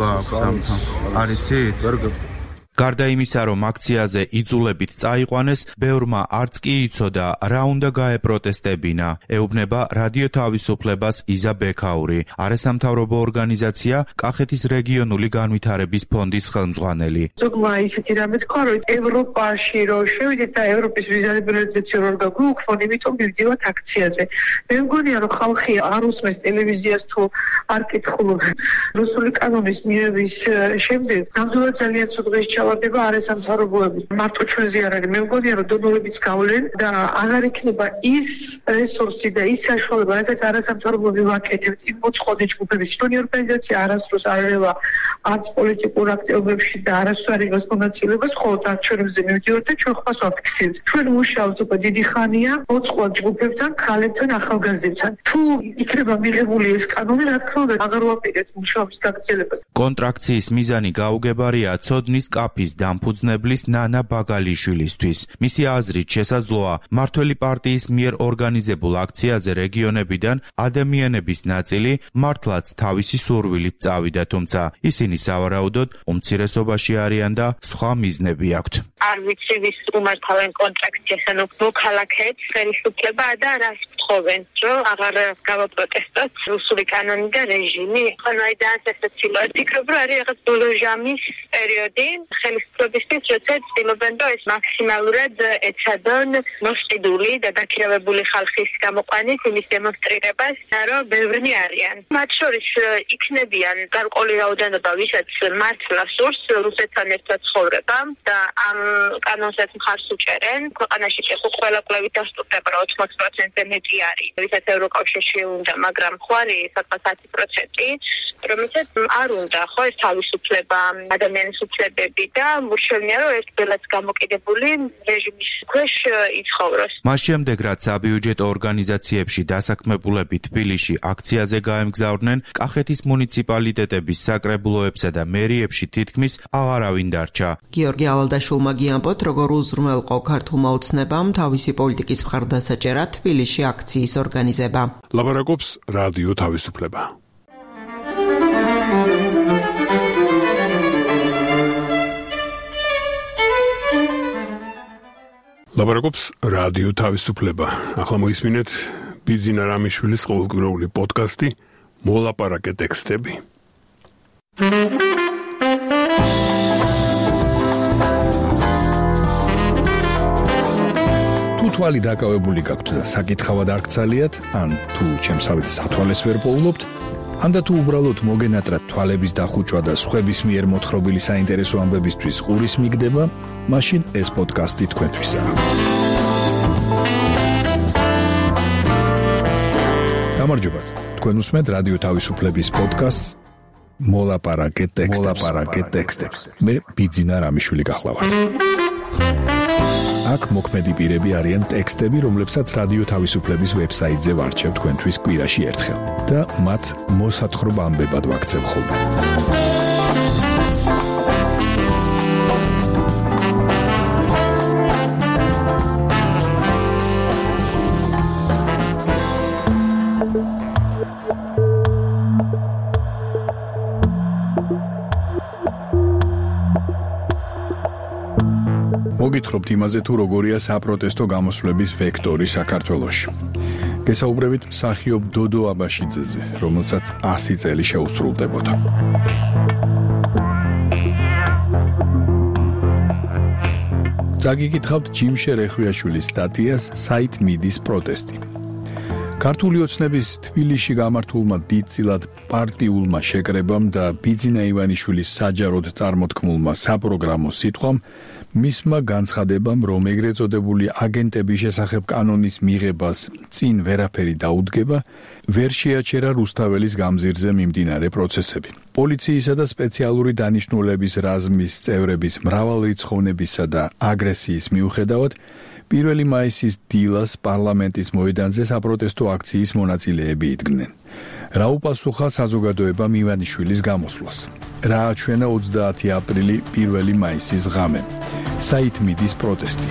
არიცით? გარდა იმისა, რომ აქციაზე იძულებით წაიყვანეს, ბევრმა არც კი იცოდა, რა უნდა გაეპროტესტებინა. ეუბნება რადიო თავისუფლებას იზა ბექაური, არასამთავრობო ორგანიზაცია კახეთის რეგიონული განვითარების ფონდის ხელმძღვანელი. ზოგმა ისეთი რამე თქვა, რომ ევროპაში რომ შევიდეთ და ევროპის ვიზა ლიბერალიზაცია რო გაგვიუქმონ, იმიტომ მივდივართ აქციაზე. მე მგონია, რომ ხალხი არ უსმენს ტელევიზიას თუ არ კითხულობს. რუსული კანონის მიღების შემდეგ ნამდვილად ძალიან ცუდღეს ჩავარდება არასამთავრობოები. მარტო ჩვენზე არ არის. მე მგონია, რომ დონორებიც გავლენ და აღარ იქნება ის რესურსი და ის საშუალება, რასაც არასამთავრობოები ვაკეთებთ. იმ მოწყობილ ჯგუფებში ჩვენი ორგანიზაცია არასდროს არ ევა არც პოლიტიკურ აქტივობებში და არასდროს არ იღებს მონაწილეობას, ხოლო არჩევნებზე მივდივართ და ჩვენ ხმას ვაფიქსირებთ. ჩვენ მუშაობთ უკვე დიდი ხანია მოწყობილ ჯგუფებთან, ქალებთან, ახალგაზრდებთან. თუ იქნება მიღებული ეს კანონი, რა თქმა უნდა, აღარ ვაპირებთ მუშაობის გაგრძელებას. კონტრაქციის მიზანი გაუგებარია ცოდნის კაფის დამფუძნებლის ნანა ბაგალიშვილისთვის. მისი აზრით შესაძლოა მართველი პარტიის მიერ ორგანიზებულ აქციაზე რეგიონებიდან ადამიანების ნაწილი მართლაც თავისი სურვილით წავიდა, თუმცა ისინი ისინი სავარაუდოდ უმცირესობაში არიან და სხვა მიზნები აქვთ. არ ვიცი ვის უმართავენ კონტრაქტს ახლა მოქალაქეებს ხელისუფლება და რას თხოვენ რომ აღარ გავაპროტესტოთ რუსული კანონი და რეჟიმი ხანაიდან ესეცილო ფიქრობ რომ არის რაღაც ბოლოჟამის პერიოდი ხელისუფლებისთვის როცა ცდილობენ რომ ეს მაქსიმალურად ეცადონ მოსყიდული და დაქირავებული ხალხის გამოყვანის იმის დემონსტრირებას რომ ბევრნი არიან მათ შორის იქნებიან გარკვეული რაოდენობა ვისაც მართლა სურს რუსეთთან ერთად ცხოვრება და ამ კანონსაც მხარს უჭერენ ქვეყანაში კი ყველა კვლევით დასტურდება რომ 80%-ზე მეტი არის ვისაც ევროკავშირში უნდა მაგრამ ხო არის სადღაც 10% რომელსაც არ უნდა ხო ეს თავისუფლება ადამიანის უფლებები და მურჩევნია რომ ეს ყველაც გამოკიდებული რეჟიმის ქვეშ იცხოვროს მას შემდეგ რაც საბიუჯეტო ორგანიზაციებში დასაქმებულები თბილისში აქციაზე გაემგზავრნენ კახეთის მუნიციპალიტეტების საკრებულოებსა და მერიებში თითქმის აღარავინ დარჩა გიორგი ავალდაშვილმა გიამბოთ როგორ უზრუნველყო ქართულმა ოცნებამ თავისი პოლიტიკის მხარდასაჭერად თბილისში აქციის ორგანიზება ლაპარაკობს რადიო თავისუფლება ლაპარაკობს რადიო თავისუფლება ახლა მოისმინეთ ბიძინა რამიშვილის ყოველკვირეული პოდკასტი მოლაპარაკე ტექსტები თვალი დაკავებული გაქვთ და საკითხავად არ გცალიათ, ან თუ ჩემსავით სათვალეს ვერ პოულობთ, ან და თუ უბრალოდ მოგენატრათ თვალების დახუჭვა და სხვების მიერ მოთხრობილი საინტერესო ამბებისთვის ყურის მიგდება, მაშინ ეს პოდკასტი თქვენთვისაა. გამარჯობათ. თქვენ უსმენთ რადიო თავისუფლების პოდკასტს მოლაპარაკე ტექსტებს. მე ბიძინა რამიშვილი გახლავართ. აქ მოქმედი პირები არიან ტექსტები, რომლებსაც რადიო თავისუფლების ვებსაიტზე ვარჩევ თქვენთვის კვირაში ერთხელ და მათ მოსათხრობ ამბებად ვაქცევ ხოლმე. მოგითხრობთ იმაზე თუ როგორია საპროტესტო გამოსვლების ვექტორი საქართველოში. გესაუბრებით მსახიობ დოდო აბაშიძეზე, რომელსაც 100 წელი შეუსრულდებოდა. წაგიკითხავთ ჯიმშე რეხვიაშვილის სტატიას საით მიდის პროტესტი. ქართული ოცნების თბილისში გამართულმა დიდწილად პარტიულმა შეკრებამ და ბიძინა ივანიშვილის საჯაროდ წარმოთქმულმა საპროგრამო სიტყვამ მისმა განცხადებამ, რომ ეგრეთ წოდებული აგენტების შესახებ კანონის მიღებას წინ ვერაფერი დაუდგება, ვერ შეაჩერა რუსთაველის გამზირზე მიმდინარე პროცესები. პოლიციისა და სპეციალური დანიშნულების რაზმის წევრების მრავალრიცხოვნებისა და აგრესიის მიუხედავად, 1 მაისის დილას პარლამენტის მოედანზე საპროტესტო აქციის მონაწილეები იდგნენ. რა უპასუხა საზოგადოებამ ივანიშვილის გამოსვლას? რა აჩვენა 30 აპრილი 1 მაისის ღამე? საით მიდის პროტესტი?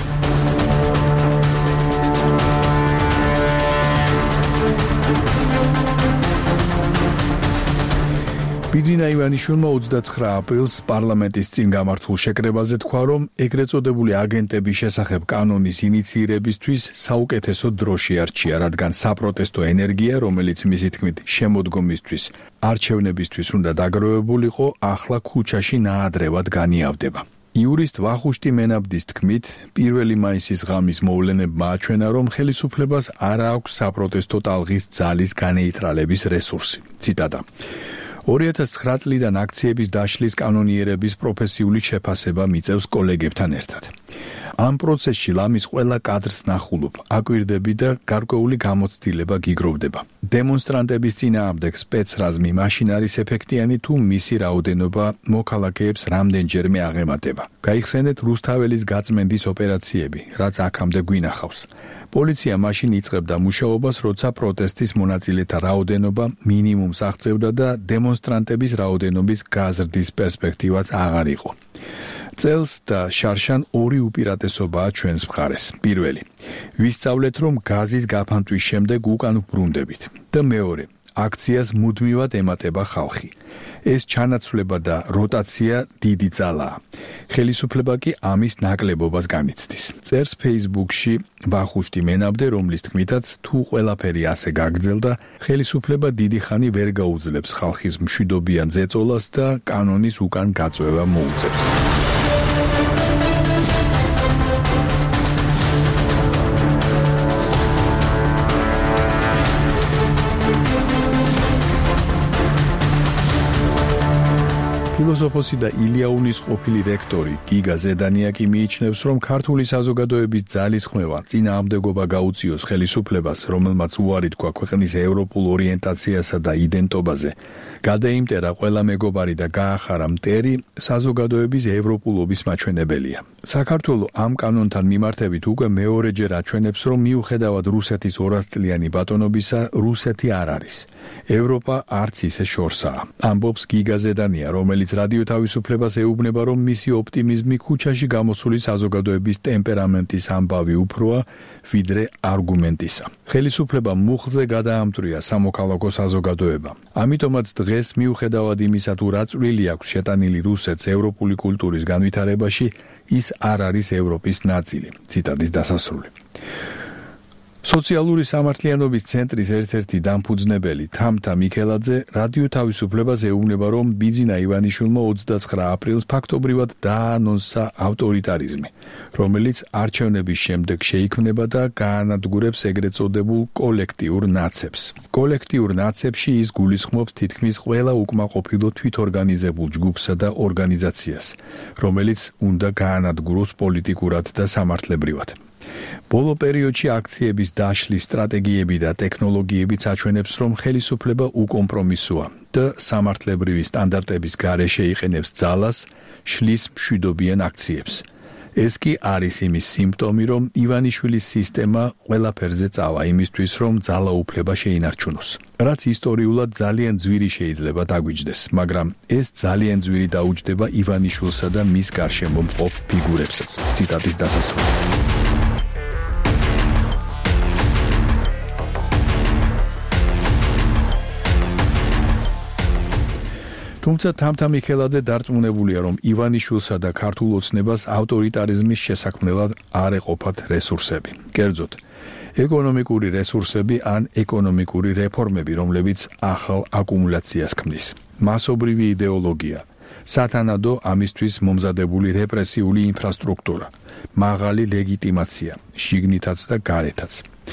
ბიძინა ივანიშვილმა 29 აპრილს პარლამენტის წინ გამართულ შეკრებაზე თქვა, რომ ეგრეთ წოდებული აგენტების შესახებ კანონის ინიცირებისთვის საუკეთესო დროში არჩია, რადგან საპროტესტო ენერგია, რომელიც მისი თქმით შემოდგომისთვის არჩევნებისთვის უნდა დაგროვებულიყო, ახლა ქუჩაში ნაადრევად განიავდება. იურისტ ვახუშტი მენაბდის თქმით, 1 მაისის ღამის მოვლენებმა აჩვენა, რომ ხელისუფლებას არ აქვს საპროტესტო ტალღის ძალის განეიტრალების რესურსი. ციტატა 2009 წლიდან აქციების დაშლის კანონიერების პროფესიული შეფასება მიწევს კოლეგებთან ერთად. ამ პროცესში ლამის ყველა კადრს ნახულობ, აკვირდები და გარკვეული გამოცდილება გიგროვდება. დემონსტრანტების წინააღმდეგ სპეცრაზმი მაშინ არის ეფექტიანი, თუ მისი რაოდენობა მოქალაქეებს რამდენჯერმე აღემატება. გაიხსენეთ რუსთაველის გაწმენდის ოპერაციები, რაც აქამდე გვინახავს. პოლიცია მაშინ იწყებდა მუშაობას, როცა პროტესტის მონაწილეთა რაოდენობა მინიმუმს აღწევდა და დემონსტრანტების რაოდენობის გაზრდის პერსპექტივაც აღარ იყო. წელს და შარშან ორი უპირატესობაა ჩვენს მხარეს. პირველი, ვისწავლეთ, რომ გაზის გაფანტვის შემდეგ უკან ვბრუნდებით. და მეორე, აქციას მუდმივად ემატება ხალხი. ეს ჩანაცვლება და როტაცია დიდი ძალაა. ხელისუფლება კი ამის ნაკლებობას განიცდის. წერს Facebook-ში ბახუშტი მენაბდე, რომლის თქმითაც თუ ყველაფერი ასე გაგრძელდა, ხელისუფლება დიდი ხანი ვერ გაუძლებს ხალხის მშვიდობიან ზეწოლას და კანონის უკან გაწვევა მოუწევს. ფილოსოფოსი და ილიაუნის ყოფილი რექტორი გიგა ზედანიაკი მიიჩნევს, რომ ქართული საზოგადოების ძალისხმევა წინააღმდეგობა გაუწიოს ხელისუფლებას, რომელმაც უარი თქვა ქვეყნის ევროპულ ორიენტაციასა და იდენტობაზე, გადაიმტერა ყველა მეგობარი და გაახარა მტერი, საზოგადოების ევროპულობის მაჩვენებელია. საქართველოს ამ კანონთან მიმართებით უკვე მეორეჯერ აჩვენებს, რომ მიუხედავად რუსეთის 200 წლიანი ბატონობისა, რუსეთი არ არის. ევროპა არც ისე შორსაა. ამბობს გიგა ზედანია, რომელიც რადიო თავისუფლებას ეუბნება, რომ მისი ოპტიმიზმი ქუჩაში გამოსული საზოგადოების ტემპერამენტის ამბავი უფროა, ვიდრე არგუმენტისა. ხელისუფლება მუხლზე გადაამტრია სამოქალაქო საზოგადოება. ამიტომაც დღეს მიუხედავად იმისა, თუ რა წვლილი აქვს შეტანილი რუსეთს ევროპული კულტურის განვითარებაში, ის არ არის ევროპის ნაწილი. ციტატის დასასრული. სოციალური სამართლიანობის ცენტრის ერთ-ერთი დამფუძნებელი თამთა მიქელაძე რადიო თავისუფლებას ეუბნება, რომ ბიძინა ივანიშვილმა 29 აპრილს ფაქტობრივად დააანონსა ავტორიტარიზმი, რომელიც არჩევნების შემდეგ შეიქმნება და გაანადგურებს ეგრეთ წოდებულ კოლექტიურ ნაცებს. კოლექტიურ ნაცებში ის გულისხმობს თითქმის ყველა უკმაყოფილო თვითორგანიზებულ ჯგუფსა და ორგანიზაციას, რომელიც უნდა გაანადგუროს პოლიტიკურად და სამართლებრივად. ბოლო პერიოდში აქციების დაშლის სტრატეგიები და ტექნოლოგიებიც აჩვენებს, რომ ხელისუფლება უკომპრომისოა და სამართლებრივი სტანდარტების გარეშე იყენებს ძალას, შლის მშვიდობიან აქციებს. ეს კი არის იმის სიმპტომი, რომ ივანიშვილის სისტემა ყველაფერზე წავა იმისთვის, რომ ძალაუფლება შეინარჩუნოს. რაც ისტორიულად ძალიან ძვირი შეიძლება დაგვიჯდეს, მაგრამ ეს ძალიან ძვირი დაუჯდება ივანიშვილსა და მის გარშემო მყოფ ფიგურებსაც. ციტატის დასასრული. თუმცა თამთა მიქელაძე დარწმუნებულია, რომ ივანიშვილსა და ქართულ ოცნებას ავტორიტარიზმის შესაქმნელად არ ეყოფათ რესურსები. კერძოდ, ეკონომიკური რესურსები ან ეკონომიკური რეფორმები, რომლებიც ახალ აკუმულაციას ქმნის. მასობრივი იდეოლოგია, სათანადო ამისთვის მომზადებული რეპრესიული ინფრასტრუქტურა, მაღალი ლეგიტიმაცია, შიგნითაც და გარეთაც.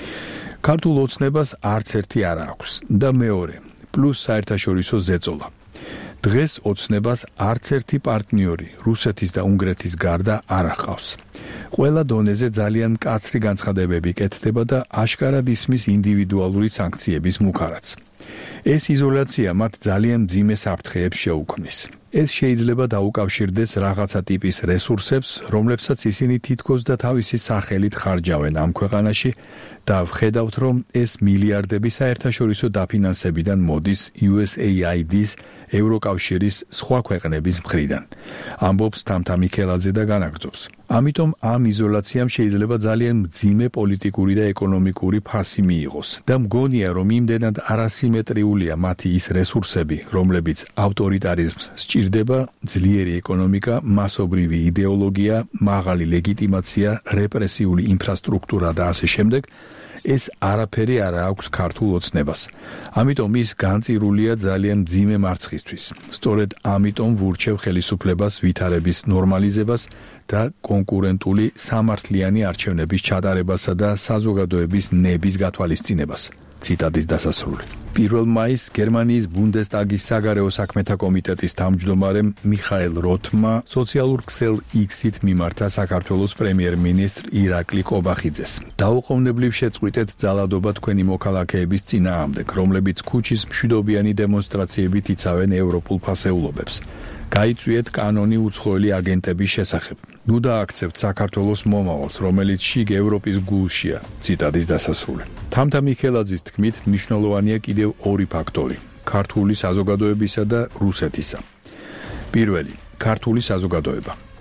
ქართულ ოცნებას არც ერთი არ აქვს და მეორე, პლუს საერთაშორისო ზეწოლა. დღეს ოცნებას არც ერთი პარტნიორი რუსეთის და უნგრეთის გარდა არ ახავს. ყველა დონეზე ძალიან მკაცრი განცხადებები კეთდება და აშკარად ისმის ინდივიდუალური სანქციების მუქარაც. ეს იზოლაცია მათ ძალიან მძიმე საფრთხეებს შეუქმნის. ეს შეიძლება დაუკავშირდეს რაღაცა ტიპის რესურსებს, რომლებსაც ისინი თითქოს და თავისი სახელით ხარჯავენ ამ ქვეყანაში და ვხედავთ, რომ ეს მილიარდები საერთაშორისო დაფინანსებიდან მოდის USAID-ის, ევროკავშირის სხვა ქვეყნების მხრიდან. ამბობს თამთა მიქელაძე და განაგრძობს. ამიტომ ამ იზოლაციამ შეიძლება ძალიან მძიმე პოლიტიკური და ეკონომიკური ფასი მიიღოს და მგონია, რომ იმდენად არასიმეტრიულია მათი ის რესურსები, რომლებიც ავტორიტარიზმს სჭირდება, ძლიერი ეკონომიკა, მასობრივი იდეოლოგია, მაღალი ლეგიტიმაცია, რეპრესიული ინფრასტრუქტურა და ასე შემდეგ, ეს არაფერი არ აქვს ქართულ ოცნებას. ამიტომ ის განწირულია ძალიან მძიმე მარცხისთვის. სწორედ ამიტომ ვურჩევ ხელისუფლებას ვითარების ნორმალიზებას და კონკურენტული სამართლიანი არჩევნების ჩატარებასა და საზოგადოების ნების გათვალისწინებას. ციტატის დასასრული. 1 მაისს გერმანიის ბუნდესტაგის საგარეო საქმეთა კომიტეტის თავმჯდომარემ მიხაელ როთმა სოციალურ ქსელ X-ით მიმართა საქართველოს პრემიერ-მინისტრ ირაკლი კობახიძეს. დაუყოვნებლივ შეწყვიტეთ ძალადობა თქვენი მოქალაქეების წინააღმდეგ, რომლებიც ქუჩის მშვიდობიანი დემონსტრაციებით იცავენ ევროპულ ფასეულობებს. გაიწვიეთ კანონი უცხოელი აგენტების შესახებ. ნუ დააქცევთ საქართველოს მომავალს, რომელიც შიგ ევროპის გულშია. ციტატის დასასრული. თამთა მიქელაძის თქმით, მნიშვნელოვანია კიდევ ორი ფაქტორი: ქართული საზოგადოებისა და რუსეთისა. პირველი, ქართული საზოგადოება.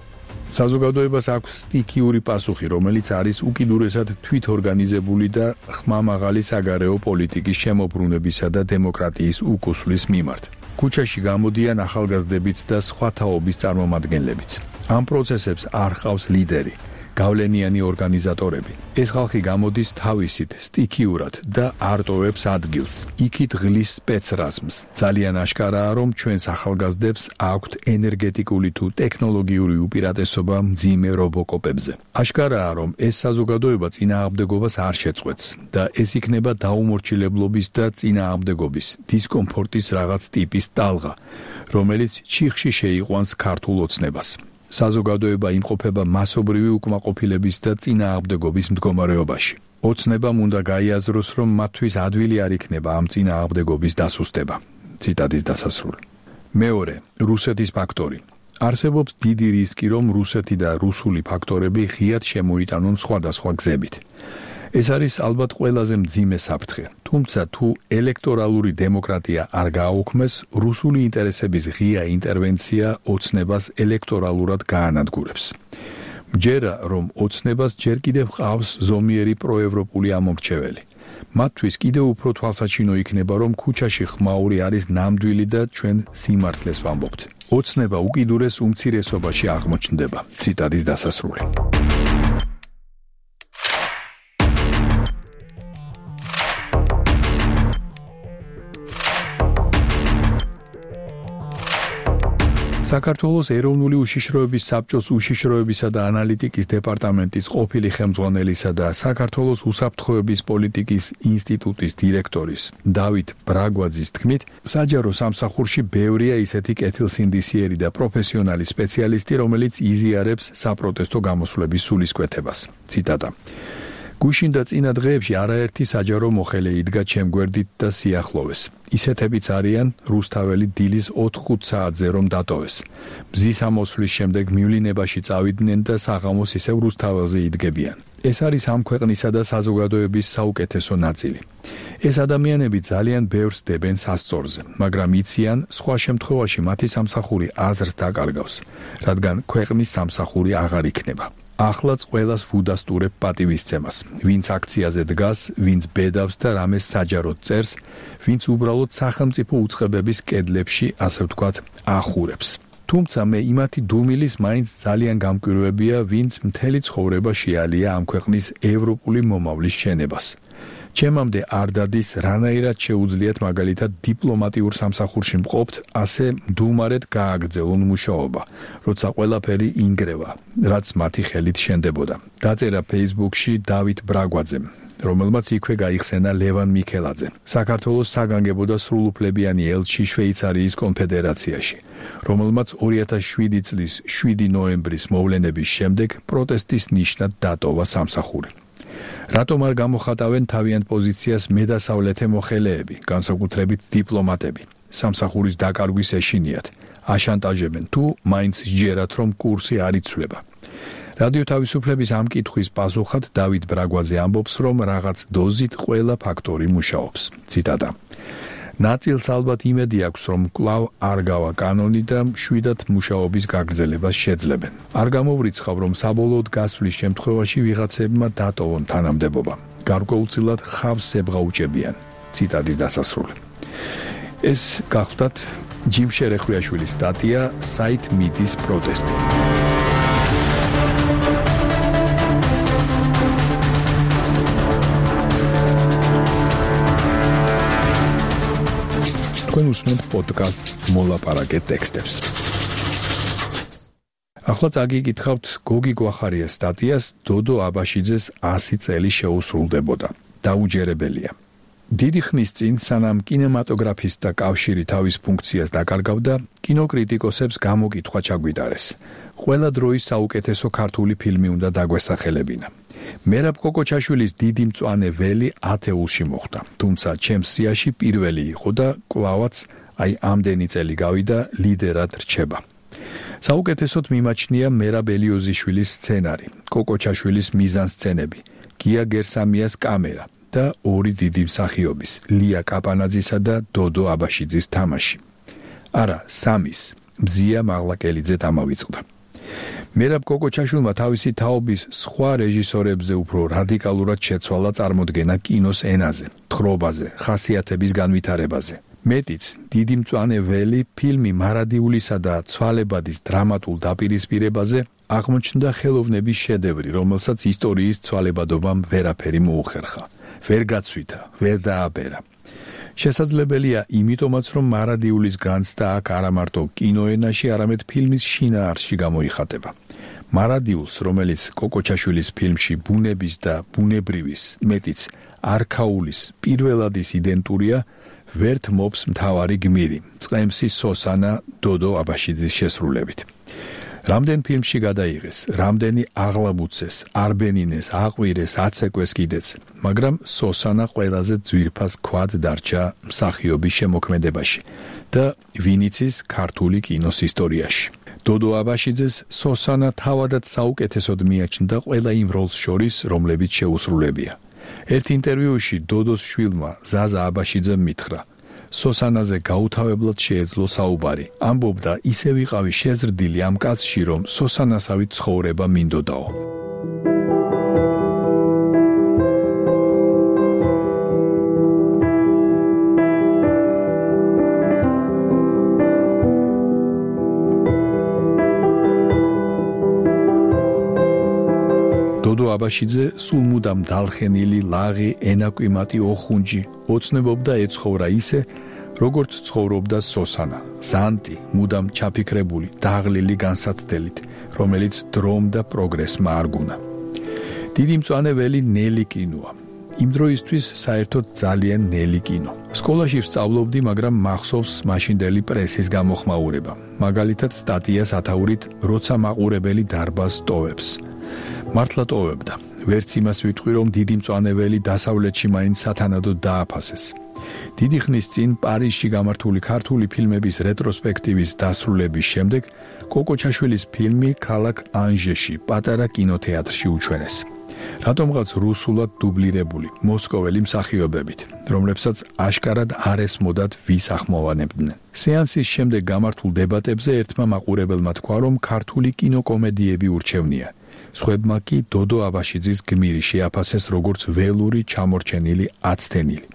საზოგადოებას აქვს სტიქიური პასუხი, რომელიც არის უკიდურესად თვითორგანიზებული და ხმამაღალი საგარეო პოლიტიკის შემოbrunებისა და დემოკრატიის უკუსვლის მიმართ. ქუჩაში გამოდიან ახალგაზრდებიც და სხვა თაობის წარმომადგენლებიც. ამ პროცესებს არ ჰყავს ლიდერი, გავლენიანი ორგანიზატორები. ეს ხალხი გამოდის თავისით, სტიქიურად და არ ტოვებს ადგილს. იქით ღლის სპეცრაზმს. ძალიან აშკარაა, რომ ჩვენს ახალგაზრდებს აქვთ ენერგეტიკული თუ ტექნოლოგიური უპირატესობა მძიმე რობოკოპებზე. აშკარაა, რომ ეს საზოგადოება წინააღმდეგობას არ შეწყვეტს და ეს იქნება დაუმორჩილებლობის და წინააღმდეგობის, დისკომფორტის რაღაც ტიპის ტალღა, რომელიც ჩიხში შეიყვანს ქართულ ოცნებას. საზოგადოება იმყოფება მასობრივი უკმაყოფილების და წინააღმდეგობის მდგომარეობაში. ოცნებამ უნდა გაიაზროს, რომ მათთვის ადვილი არ იქნება ამ წინააღმდეგობის დასუსტება. ციტატის დასასრული. მეორე, რუსეთის ფაქტორი. არსებობს დიდი რისკი, რომ რუსეთი და რუსული ფაქტორები ღიად შემოიტანონ სხვადასხვა გზებით. ეს არის ალბათ ყველაზე მძიმე საფრთხე. თუმცა თუ ელექტორალური დემოკრატია არ გააუქმეს, რუსული ინტერესების ღია ინტერვენცია ოცნებას ელექტორალურად გაანადგურებს. მჯერა, რომ ოცნებას ჯერ კიდევ ჰყავს ზომიერი პროევროპული ამომრჩეველი. მათთვის კიდევ უფრო თვალსაჩინო იქნება, რომ ქუჩაში ხმაური არის ნამდვილი და ჩვენ სიმართლეს ვამბობთ. ოცნება უკიდურეს უმცირესობაში აღმოჩნდება. ციტატის დასასრული. საქართველოს ეროვნული უშიშროების საბჭოს უშიშროებისა და ანალიტიკის დეპარტამენტის ყოფილი ხელმძღვანელისა და საქართველოს უსაფრთხოების პოლიტიკის ინსტიტუტის დირექტორის დავით ბრაგვაძის თქმით, საჯარო სამსახურში ბევრია ისეთი კეთილსინდისიერი და პროფესიონალი სპეციალისტი, რომელიც იზიარებს საპროტესტო გამოსვლების სულისკვეთებას. ციტატა. გუშინ და წინა დღეებში არაერთი საჯარო მოხელე იდგა ჩემ გვერდით და სიახლოვეს. ისეთებიც არიან რუსთაველი დილის 4-5 საათზე რომ დატოვეს. მზის ამოსვლის შემდეგ მივლინებაში წავიდნენ და საღამოს ისევ რუსთაველზე იდგებიან. ეს არის ამ ქვეყნისა და საზოგადოების საუკეთესო ნაწილი. ეს ადამიანები ძალიან ბევრს დებენ სასწორზე, მაგრამ იციან, სხვა შემთხვევაში მათი სამსახური აზრს დაკარგავს, რადგან ქვეყნის სამსახური აღარ იქნება. ახლაც ყველას ვუდასტურებ პატივისცემას, ვინც აქციაზე დგას, ვინც ბედავს და რამეს საჯაროდ წერს, ვინც უბრალოდ სახელმწიფო უწყებების კედლებში, ასე ვთქვათ, ახურებს. თუმცა მე იმათი დუმილის მაინც ძალიან გამკვირვებია, ვინც მთელი ცხოვრება შეალია ამ ქვეყნის ევროპული მომავლის შენებას. ჩემამდე არ დადის, რანაირად შეუძლიათ მაგალითად დიპლომატიურ სამსახურში მყოფთ, ასე მდუმარედ გააგრძელონ მუშაობა, როცა ყველაფერი ინგრევა, რაც მათი ხელით შენდებოდა. დაწერა Facebook-ში დავით ბრაგვაძემ, რომელმაც იქვე გაიხსენა ლევან მიქელაძე, საქართველოს საგანგებო და სრულუფლებიანი ელჩი შვეიცარიის კონფედერაციაში, რომელმაც 2007 წლის 7 ნოემბრის მოვლენების შემდეგ პროტესტის ნიშნად დატოვა სამსახური. რატომ არ გამოხატავენ თავიანთ პოზიციას მედასავლეთე მოხელეები, განსაკუთრებით დიპლომატები? სამსახურის დაკარგვის ეშინიათ, აშანტაჟებენ თუ მაინც სჯერათ, რომ კურსი არ იცვლება. რადიო თავისუფლების ამ კითხვის პასუხად დავით ბრაგვაძე ამბობს, რომ რაღაც დოზით ყველა ფაქტორი მუშაობს. ციტატა. ნაწილს ალბათ იმედი აქვს, რომ კვლავ არ გავა კანონი და მშვიდად მუშაობის გაგრძელებას შეძლებენ. არ გამოვრიცხავ, რომ საბოლოოდ გასვლის შემთხვევაში ვიღაცებმა დატოვონ თანამდებობა. გარკვეულწილად ხავს ზებღაუჭებიან. ციტატის დასასრული. ეს გახლდათ ჯიმ შერეხვიაშვილის სტატია საით მიდის პროტესტი. თქვენ უსმენთ პოდკასტს მოლაპარაკე ტექსტებს. ახლა წაგიკითხავთ გოგი გვახარიას სტატიას დოდო აბაშიძეს 100 წელი შეუსრულდებოდა. დაუჯერებელია. დიდი ხნის წინ, სანამ კინემატოგრაფისტთა კავშირი თავის ფუნქციას დაკარგავდა, კინოკრიტიკოსებს გამოკითხვა ჩაგვიტარეს. ყველა დროის საუკეთესო ქართული ფილმი უნდა დაგვესახელებინა. მერაბ კოკოჩაშვილის დიდი მწვანე ველი ათეულში მოხვდა, თუმცა ჩემს სიაში პირველი იყო და კვლავაც ამდენი წელი გავიდა ლიდერად რჩება. საუკეთესოდ მიმაჩნია მერაბ ელიოზიშვილის სცენარი, კოკოჩაშვილის მიზანსცენები, გია გერსამიას კამერა და ორი დიდი მსახიობის, ლია კაპანაძისა და დოდო აბაშიძის თამაში. არა, სამის, მზია მაღლაკელიძე დამავიწყდა. მერაბ კოკოჩაშვილმა თავისი თაობის სხვა რეჟისორებზე უფრო რადიკალურად შეცვალა წარმოდგენა კინოს ენაზე, თხრობაზე, ხასიათების განვითარებაზე. მეტიც, დიდი მწვანე ველი ფილმი მარადიულისა და ცვალებადის დრამატულ დაპირისპირებაზე აღმოჩნდა ხელოვნების შედევრი, რომელსაც ისტორიის ცვალებადობამ ვერაფერი მოუხერხა. ვერ გაცვითა, ვერ დააბერა. შესაძლებელია იმიტომაც, რომ მარადიულის განცდა აქ არა მარტო კინოენაში, არამედ ფილმის შინაარსში გამოიხატება. მარადიულს, რომელიც კოკოჩაშვილის ფილმში ბუნების და ბუნებრივის, მეტიც არქაულის პირველადის იდენტურია, ვერთ მობს მთავარი გმირი, წყემსი სოსანა დოდო აბაშიძის შესრულებით. რამდენ ფილმში გადაიღეს, რამდენი აღლაბუცეს, არბენინეს, აყვირეს, აცეკვეს კიდეც, მაგრამ სოსანა ყველაზე ძვირფას ქვად დარჩა მსახიობის შემოქმედებაში და ვინიცის ქართული კინოს ისტორიაში. დოდო აბაშიძეს სოსანა თავადაც საუკეთესოდ მიაჩნდა ყველა იმ როლს შორის, რომლებიც შეუსრულებია. ერთ ინტერვიუში დოდოს შვილმა ზაზა აბაშიძემ მითხრა: სოსანაზე გაუთავებლად შეეძლო საუბარი. ამბობდა, ისე ვიყავი შეზრდილი ამ კაცში, რომ სოსანასავით ცხოვრება მინდოდაო. დოდო აბაშიძე სულ მუდამ დალხენილი, ლაღი, ენაკვიმატი ოხუნჯი, ოცნებობდა ეცხოვრა ისე, როგორც ცხოვრობდა სოსანა, ზანტი, მუდამ ჩაფიქრებული, დაღლილი განსაცდელით, რომელიც დრომ და პროგრესმა არგუნა. დიდი მწვანე ველი ნელი კინოა. იმ დროისთვის საერთოდ ძალიან ნელი კინო. სკოლაში ვსწავლობდი, მაგრამ მახსოვს მაშინდელი პრესის გამოხმაურება. მაგალითად სტატიას ათაურით, როცა მაყურებელი დარბაზს ტოვებს. მართლა ტოვებდა. ვერც იმას ვიტყვი, რომ დიდი მწვანე ველი დასავლეთში მაინც სათანადოდ დააფასეს. დიდი ხნის წინ პარიზში გამართული ქართული ფილმების რეტროსპექტივის დასრულების შემდეგ კოკოჩაშვილის ფილმი ქალაქ ანჟეში, პატარა კინოთეატრში უჩვენეს. რატომღაც რუსულად დუბლირებული, მოსკოველი მსახიობებით, რომლებსაც აშკარად არ ესმოდათ ვის ახმოვანებდნენ. სეანსის შემდეგ გამართულ დებატებზე ერთმა მაყურებელმა თქვა, რომ ქართული კინოკომედიები ურჩევნია. სხვებმა კი დოდო აბაშიძის გმირი შეაფასეს როგორც ველური, ჩამორჩენილი, აცდენილი.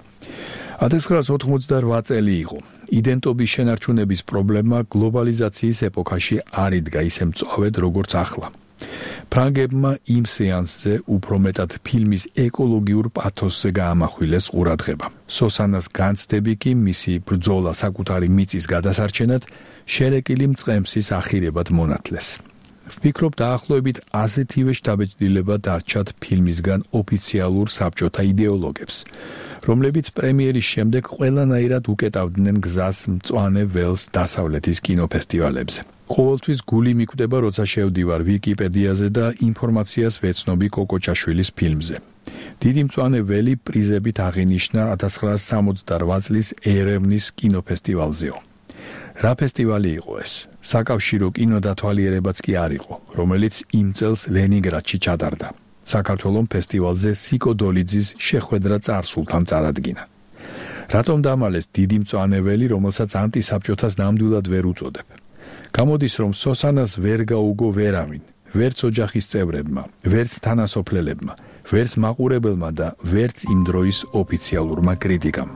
1988 წელი იყო. იდენტობის შენარჩუნების პრობლემა გლობალიზაციის ეპოქაში არ იდგა ისე მწვავედ, როგორც ახლა. ფრანგებმა იმ სეანსზე უფრო მეტად ფილმის ეკოლოგიურ პათოსზე გაამახვილეს ყურადღება. სოსანას განცდები კი მისი ბრძოლა საკუთარი მიწის გადასარჩენად შერეკილი მწყემსის ახირებად მონათლეს. ვფიქრობ, დაახლოებით ასეთივე შთაბეჭდილება დარჩათ ფილმისგან ოფიციალურ საბჭოთა იდეოლოგებს, რომლებიც პრემიერის შემდეგ ყველანაირად უკეტავდნენ გზას მწვანე ველს დასავლეთის კინოფესტივალებზე. ყოველთვის გული მიკვდება, როცა შევდივარ ვიკიპედიაზე და ინფორმაციას ვეცნობი კოკოჩაშვილის ფილმზე. დიდი მწვანე ველი პრიზებით აღინიშნა 1968 წლის ერევნის კინოფესტივალზეო. რა ფესტივალი იყო ეს? საკავშირო კინოდათვალიერებაც კი არ იყო, რომელიც იმ წელს ლენინგრადში ჩატარდა. საქართველოს ფესტივალზე სიკო დოლიძის შეხვედრა წარსულთან წარადგინა. რატომ დამალეს დიდი მწვანე ველი, რომელსაც ანტისაბჭოთას ნამდვილად ვერ უწოდებ? გამოდის, რომ სოსანას ვერ გაუგო ვერავინ, ვერც ოჯახის წევრებმა, ვერც თანასოფლელებმა, ვერც მაყურებელმა და ვერც იმ დროის ოფიციალურმა კრიტიკამ.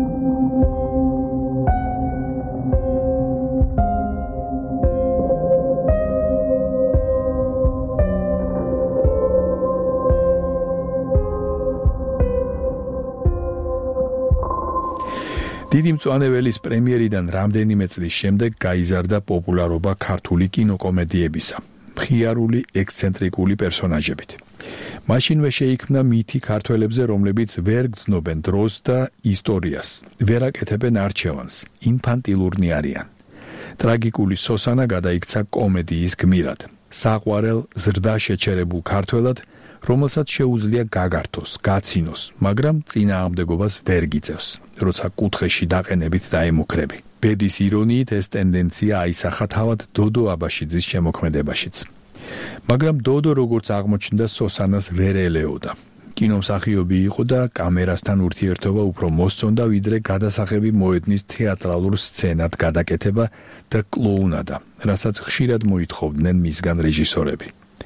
დიდი მწვანე ველის პრემიერიდან რამდენიმე წლის შემდეგ გაიზარდა პოპულარობა ქართული კინოკომედიებისა, მხიარული, ექსცენტრიკული პერსონაჟებით. მაშინვე შეიქმნა მითი ქართველებზე, რომლებიც ვერ გრძნობენ დროს და ისტორიას, ვერ აკეთებენ არჩევანს, ინფანტილურნი არიან. ტრაგიკული სოსანა გადაიქცა კომედიის გმირად, საყვარელ, ზრდა შეჩერებულ ქართველად, რომელსაც შეუძლია გაგართოს, გაცინოს, მაგრამ წინააღმდეგობას ვერ გიწევს, როცა კუთხეში დაყენებით დაემუქრები. ბედის ირონიით ეს ტენდენცია აისახა თავად დოდო აბაშიძის შემოქმედებაშიც. მაგრამ დოდო, როგორც აღმოჩნდა, სოსანას ვერ ელეოდა. კინომსახიობი იყო და კამერასთან ურთიერთობა უფრო მოსწონდა, ვიდრე გადასაღები მოედნის თეატრალურ სცენად გადაკეთება და კლოუნადა, რასაც ხშირად მოითხოვდნენ მისგან რეჟისორები.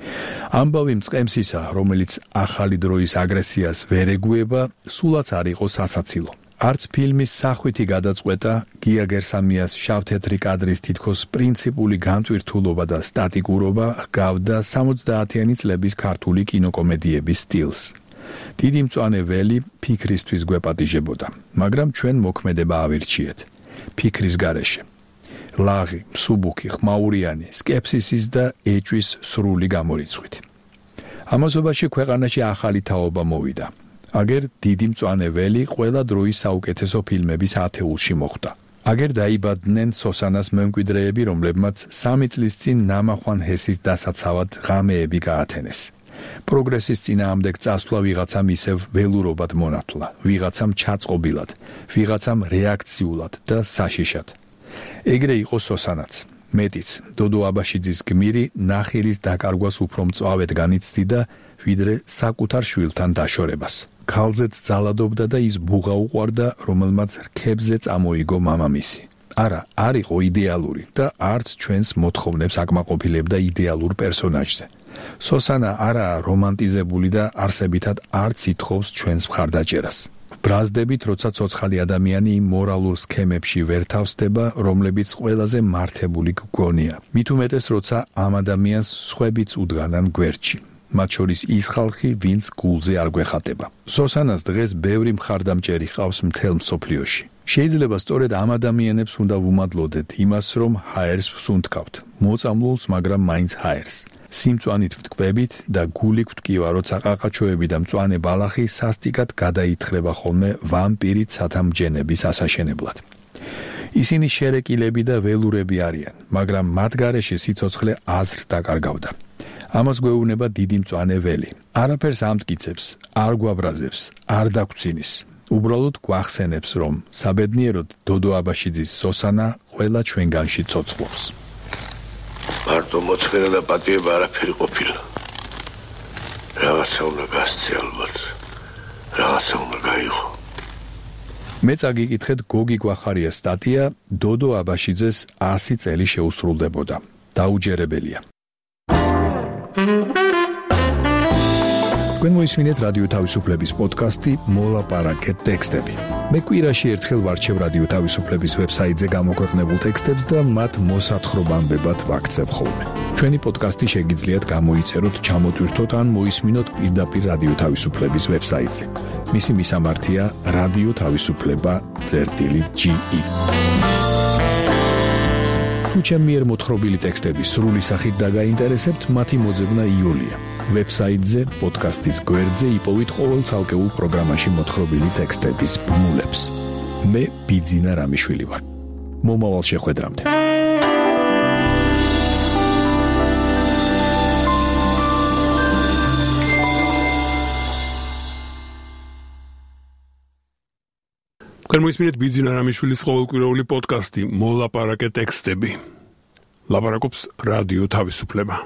ამბავი მწყემსისა, რომელიც ახალი დროის აგრესიას ვერ ეგუება, სულაც არ იყო სასაცილო. არც ფილმის სახვითი გადაწყვეტა, გია გერსამიას შავთეთრი კადრის თითქოს პრინციპული განტვირთულობა და სტატიკურობა ჰგავდა 70-იანი წლების ქართული კინოკომედიების სტილს. დიდი მწვანე ველი ფიქრისთვის გვეპატიჟებოდა, მაგრამ ჩვენ მოქმედება ავირჩიეთ. ფიქრის გარეშე. ლაღი, მსუბუქი, ხმაურიანი, სკეპსისის და ეჭვის სრული გამორიცხვით. ამასობაში ქვეყანაში ახალი თაობა მოვიდა. აგერ დიდი მწვანე ველი ყველა დროის საუკეთესო ფილმების ათეულში მოხვდა. აგერ დაიბადნენ სოსანას მემკვიდრეები, რომლებმაც 3 წლის წინ ნამახვან ჰესის დასაცავად ღამეები გაათენეს. პროგრესის წინააღმდეგ წასვლა ვიღაცამ ისევ ველურობად მონათლა, ვიღაცამ ჩაწყობილად, ვიღაცამ რეაქციულად და საშიშად. ეგრე იყო სოსანაც. მეტიც, დოდო აბაშიძის გმირი ნახირის დაკარგვას უფრო მწვავედ განიცდიდა, ვიდრე საკუთარ შვილთან დაშორებას. ქალზეც ძალადობდა და ის ბუღა უყვარდა, რომელმაც რქებზე წამოიგო მამამისი. არა, არ იყო იდეალური და არც ჩვენს მოთხოვნებს აკმაყოფილებდა იდეალურ პერსონაჟზე. სოსანა არაა რომანტიზებული და არსებითად არც ითხოვს ჩვენს მხარდაჭერას. ბრაზდებით, როცა ცოცხალი ადამიანი იმ მორალურ სქემებში ვერ თავსდება, რომლებიც ყველაზე მართებული გგონია. მით უმეტეს, როცა ამ ადამიანს სხვებიც უდგანან გვერდში. მათ შორის ის ხალხი, ვინც გულზე არ გვეხატება. სოსანას დღეს ბევრი მხარდამჭერი ჰყავს მთელ მსოფლიოში. შეიძლება სწორედ ამ ადამიანებს უნდა ვუმადლოდეთ იმას, რომ ჰაერს ვსუნთქავთ. მოწამლულს, მაგრამ მაინც ჰაერს. სიმწვანით ვთქვებით და გულით ვთქივა, როცა ყაყაჩოები და მწვანე ბალახი სასტიკად გადაითხრება ხოლმე ვამპირით სათამბჯენების ასაშენებლად. ისინი შერეკილები და ველურები არიან, მაგრამ მათ გარეშე სიცოცხლე აზრს დაკარგავდა. ამას გვეუბნება დიდი მწვანე ველი. არაფერს ამტკიცებს, არ გვაბრაზებს, არ დაგვრცინის. უბრალოდ გვახსენებს, რომ საბედნიეროდ დოდო აბაშიძის სოსანა ყველა ჩვენგანში ცოცხლობს. მარტო მოთხრა და პატიება არაფერი ყოფილა. რაღაცა უნდა გასცე ალბათ. რაღაცა უნდა გაიღო. მე წაგიკითხეთ გოგი გვახარიას სტატია დოდო აბაშიძეს 100 წელი შეუსრულდებოდა. დაუჯერებელია. თქვენ მოისმინეთ რადიო თავისუფლების პოდკასტი მოლაპარაკე ტექსტები. მე კვირაში ერთხელ ვარჩევ რადიო თავისუფლების ვებსაიტზე გამოქვეყნებულ ტექსტებს და მათ მოსათხრობამდებად ვაქცევ ხოლმე. ჩვენი პოდკასტი შეგიძლიათ გამოიწეროთ, ჩამოტვირთოთ ან მოისმინოთ პირდაპირ რადიო თავისუფლების ვებსაიტზე. მისი მისამართია რადიო თავისუფლება.ge. თუ ჩემი მიერ მოთხრობილი ტექსტები სრული სახით დაგაინტერესებთ, მათი მოძებნა იოლია. ვებსაიტზე, პოდკასტის გვერდზე იპოვით ყოველ ცალკეულ პროგრამაში მოთხრობილი ტექსტების ბმულებს. მე ბიძინა რამიშვილი ვარ. მომავალ შეხვედრამდე. მოისმინეთ ბიძინა რამიშვილის ყოველკვირეული პოდკასტი მოლაპარაკე ტექსტები. ლაპარაკობს რადიო თავისუფლება.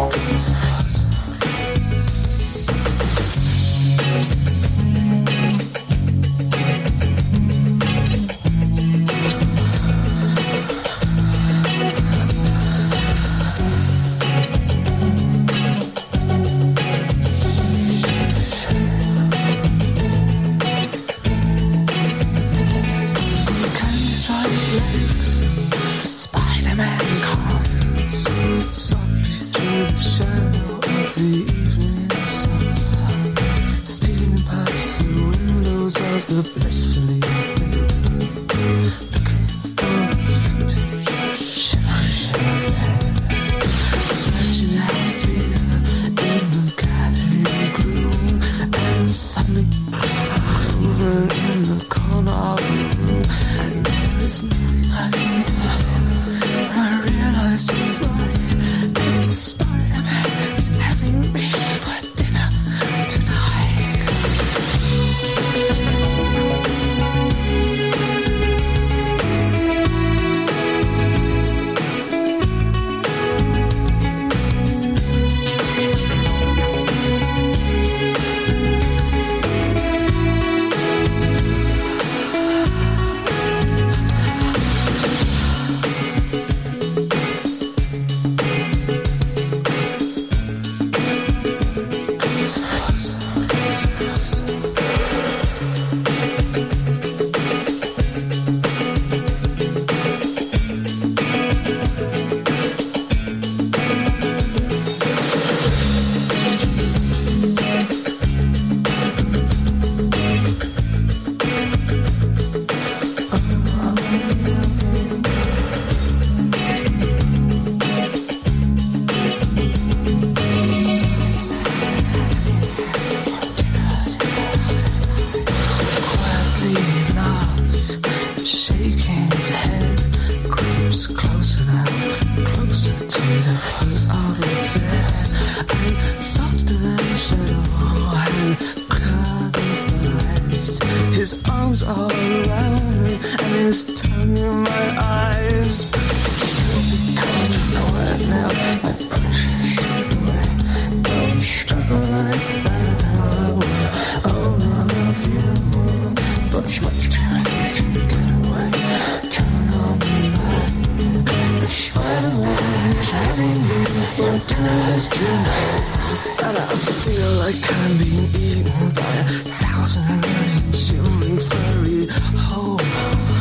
Being eaten by 1,000 children, furry. Oh.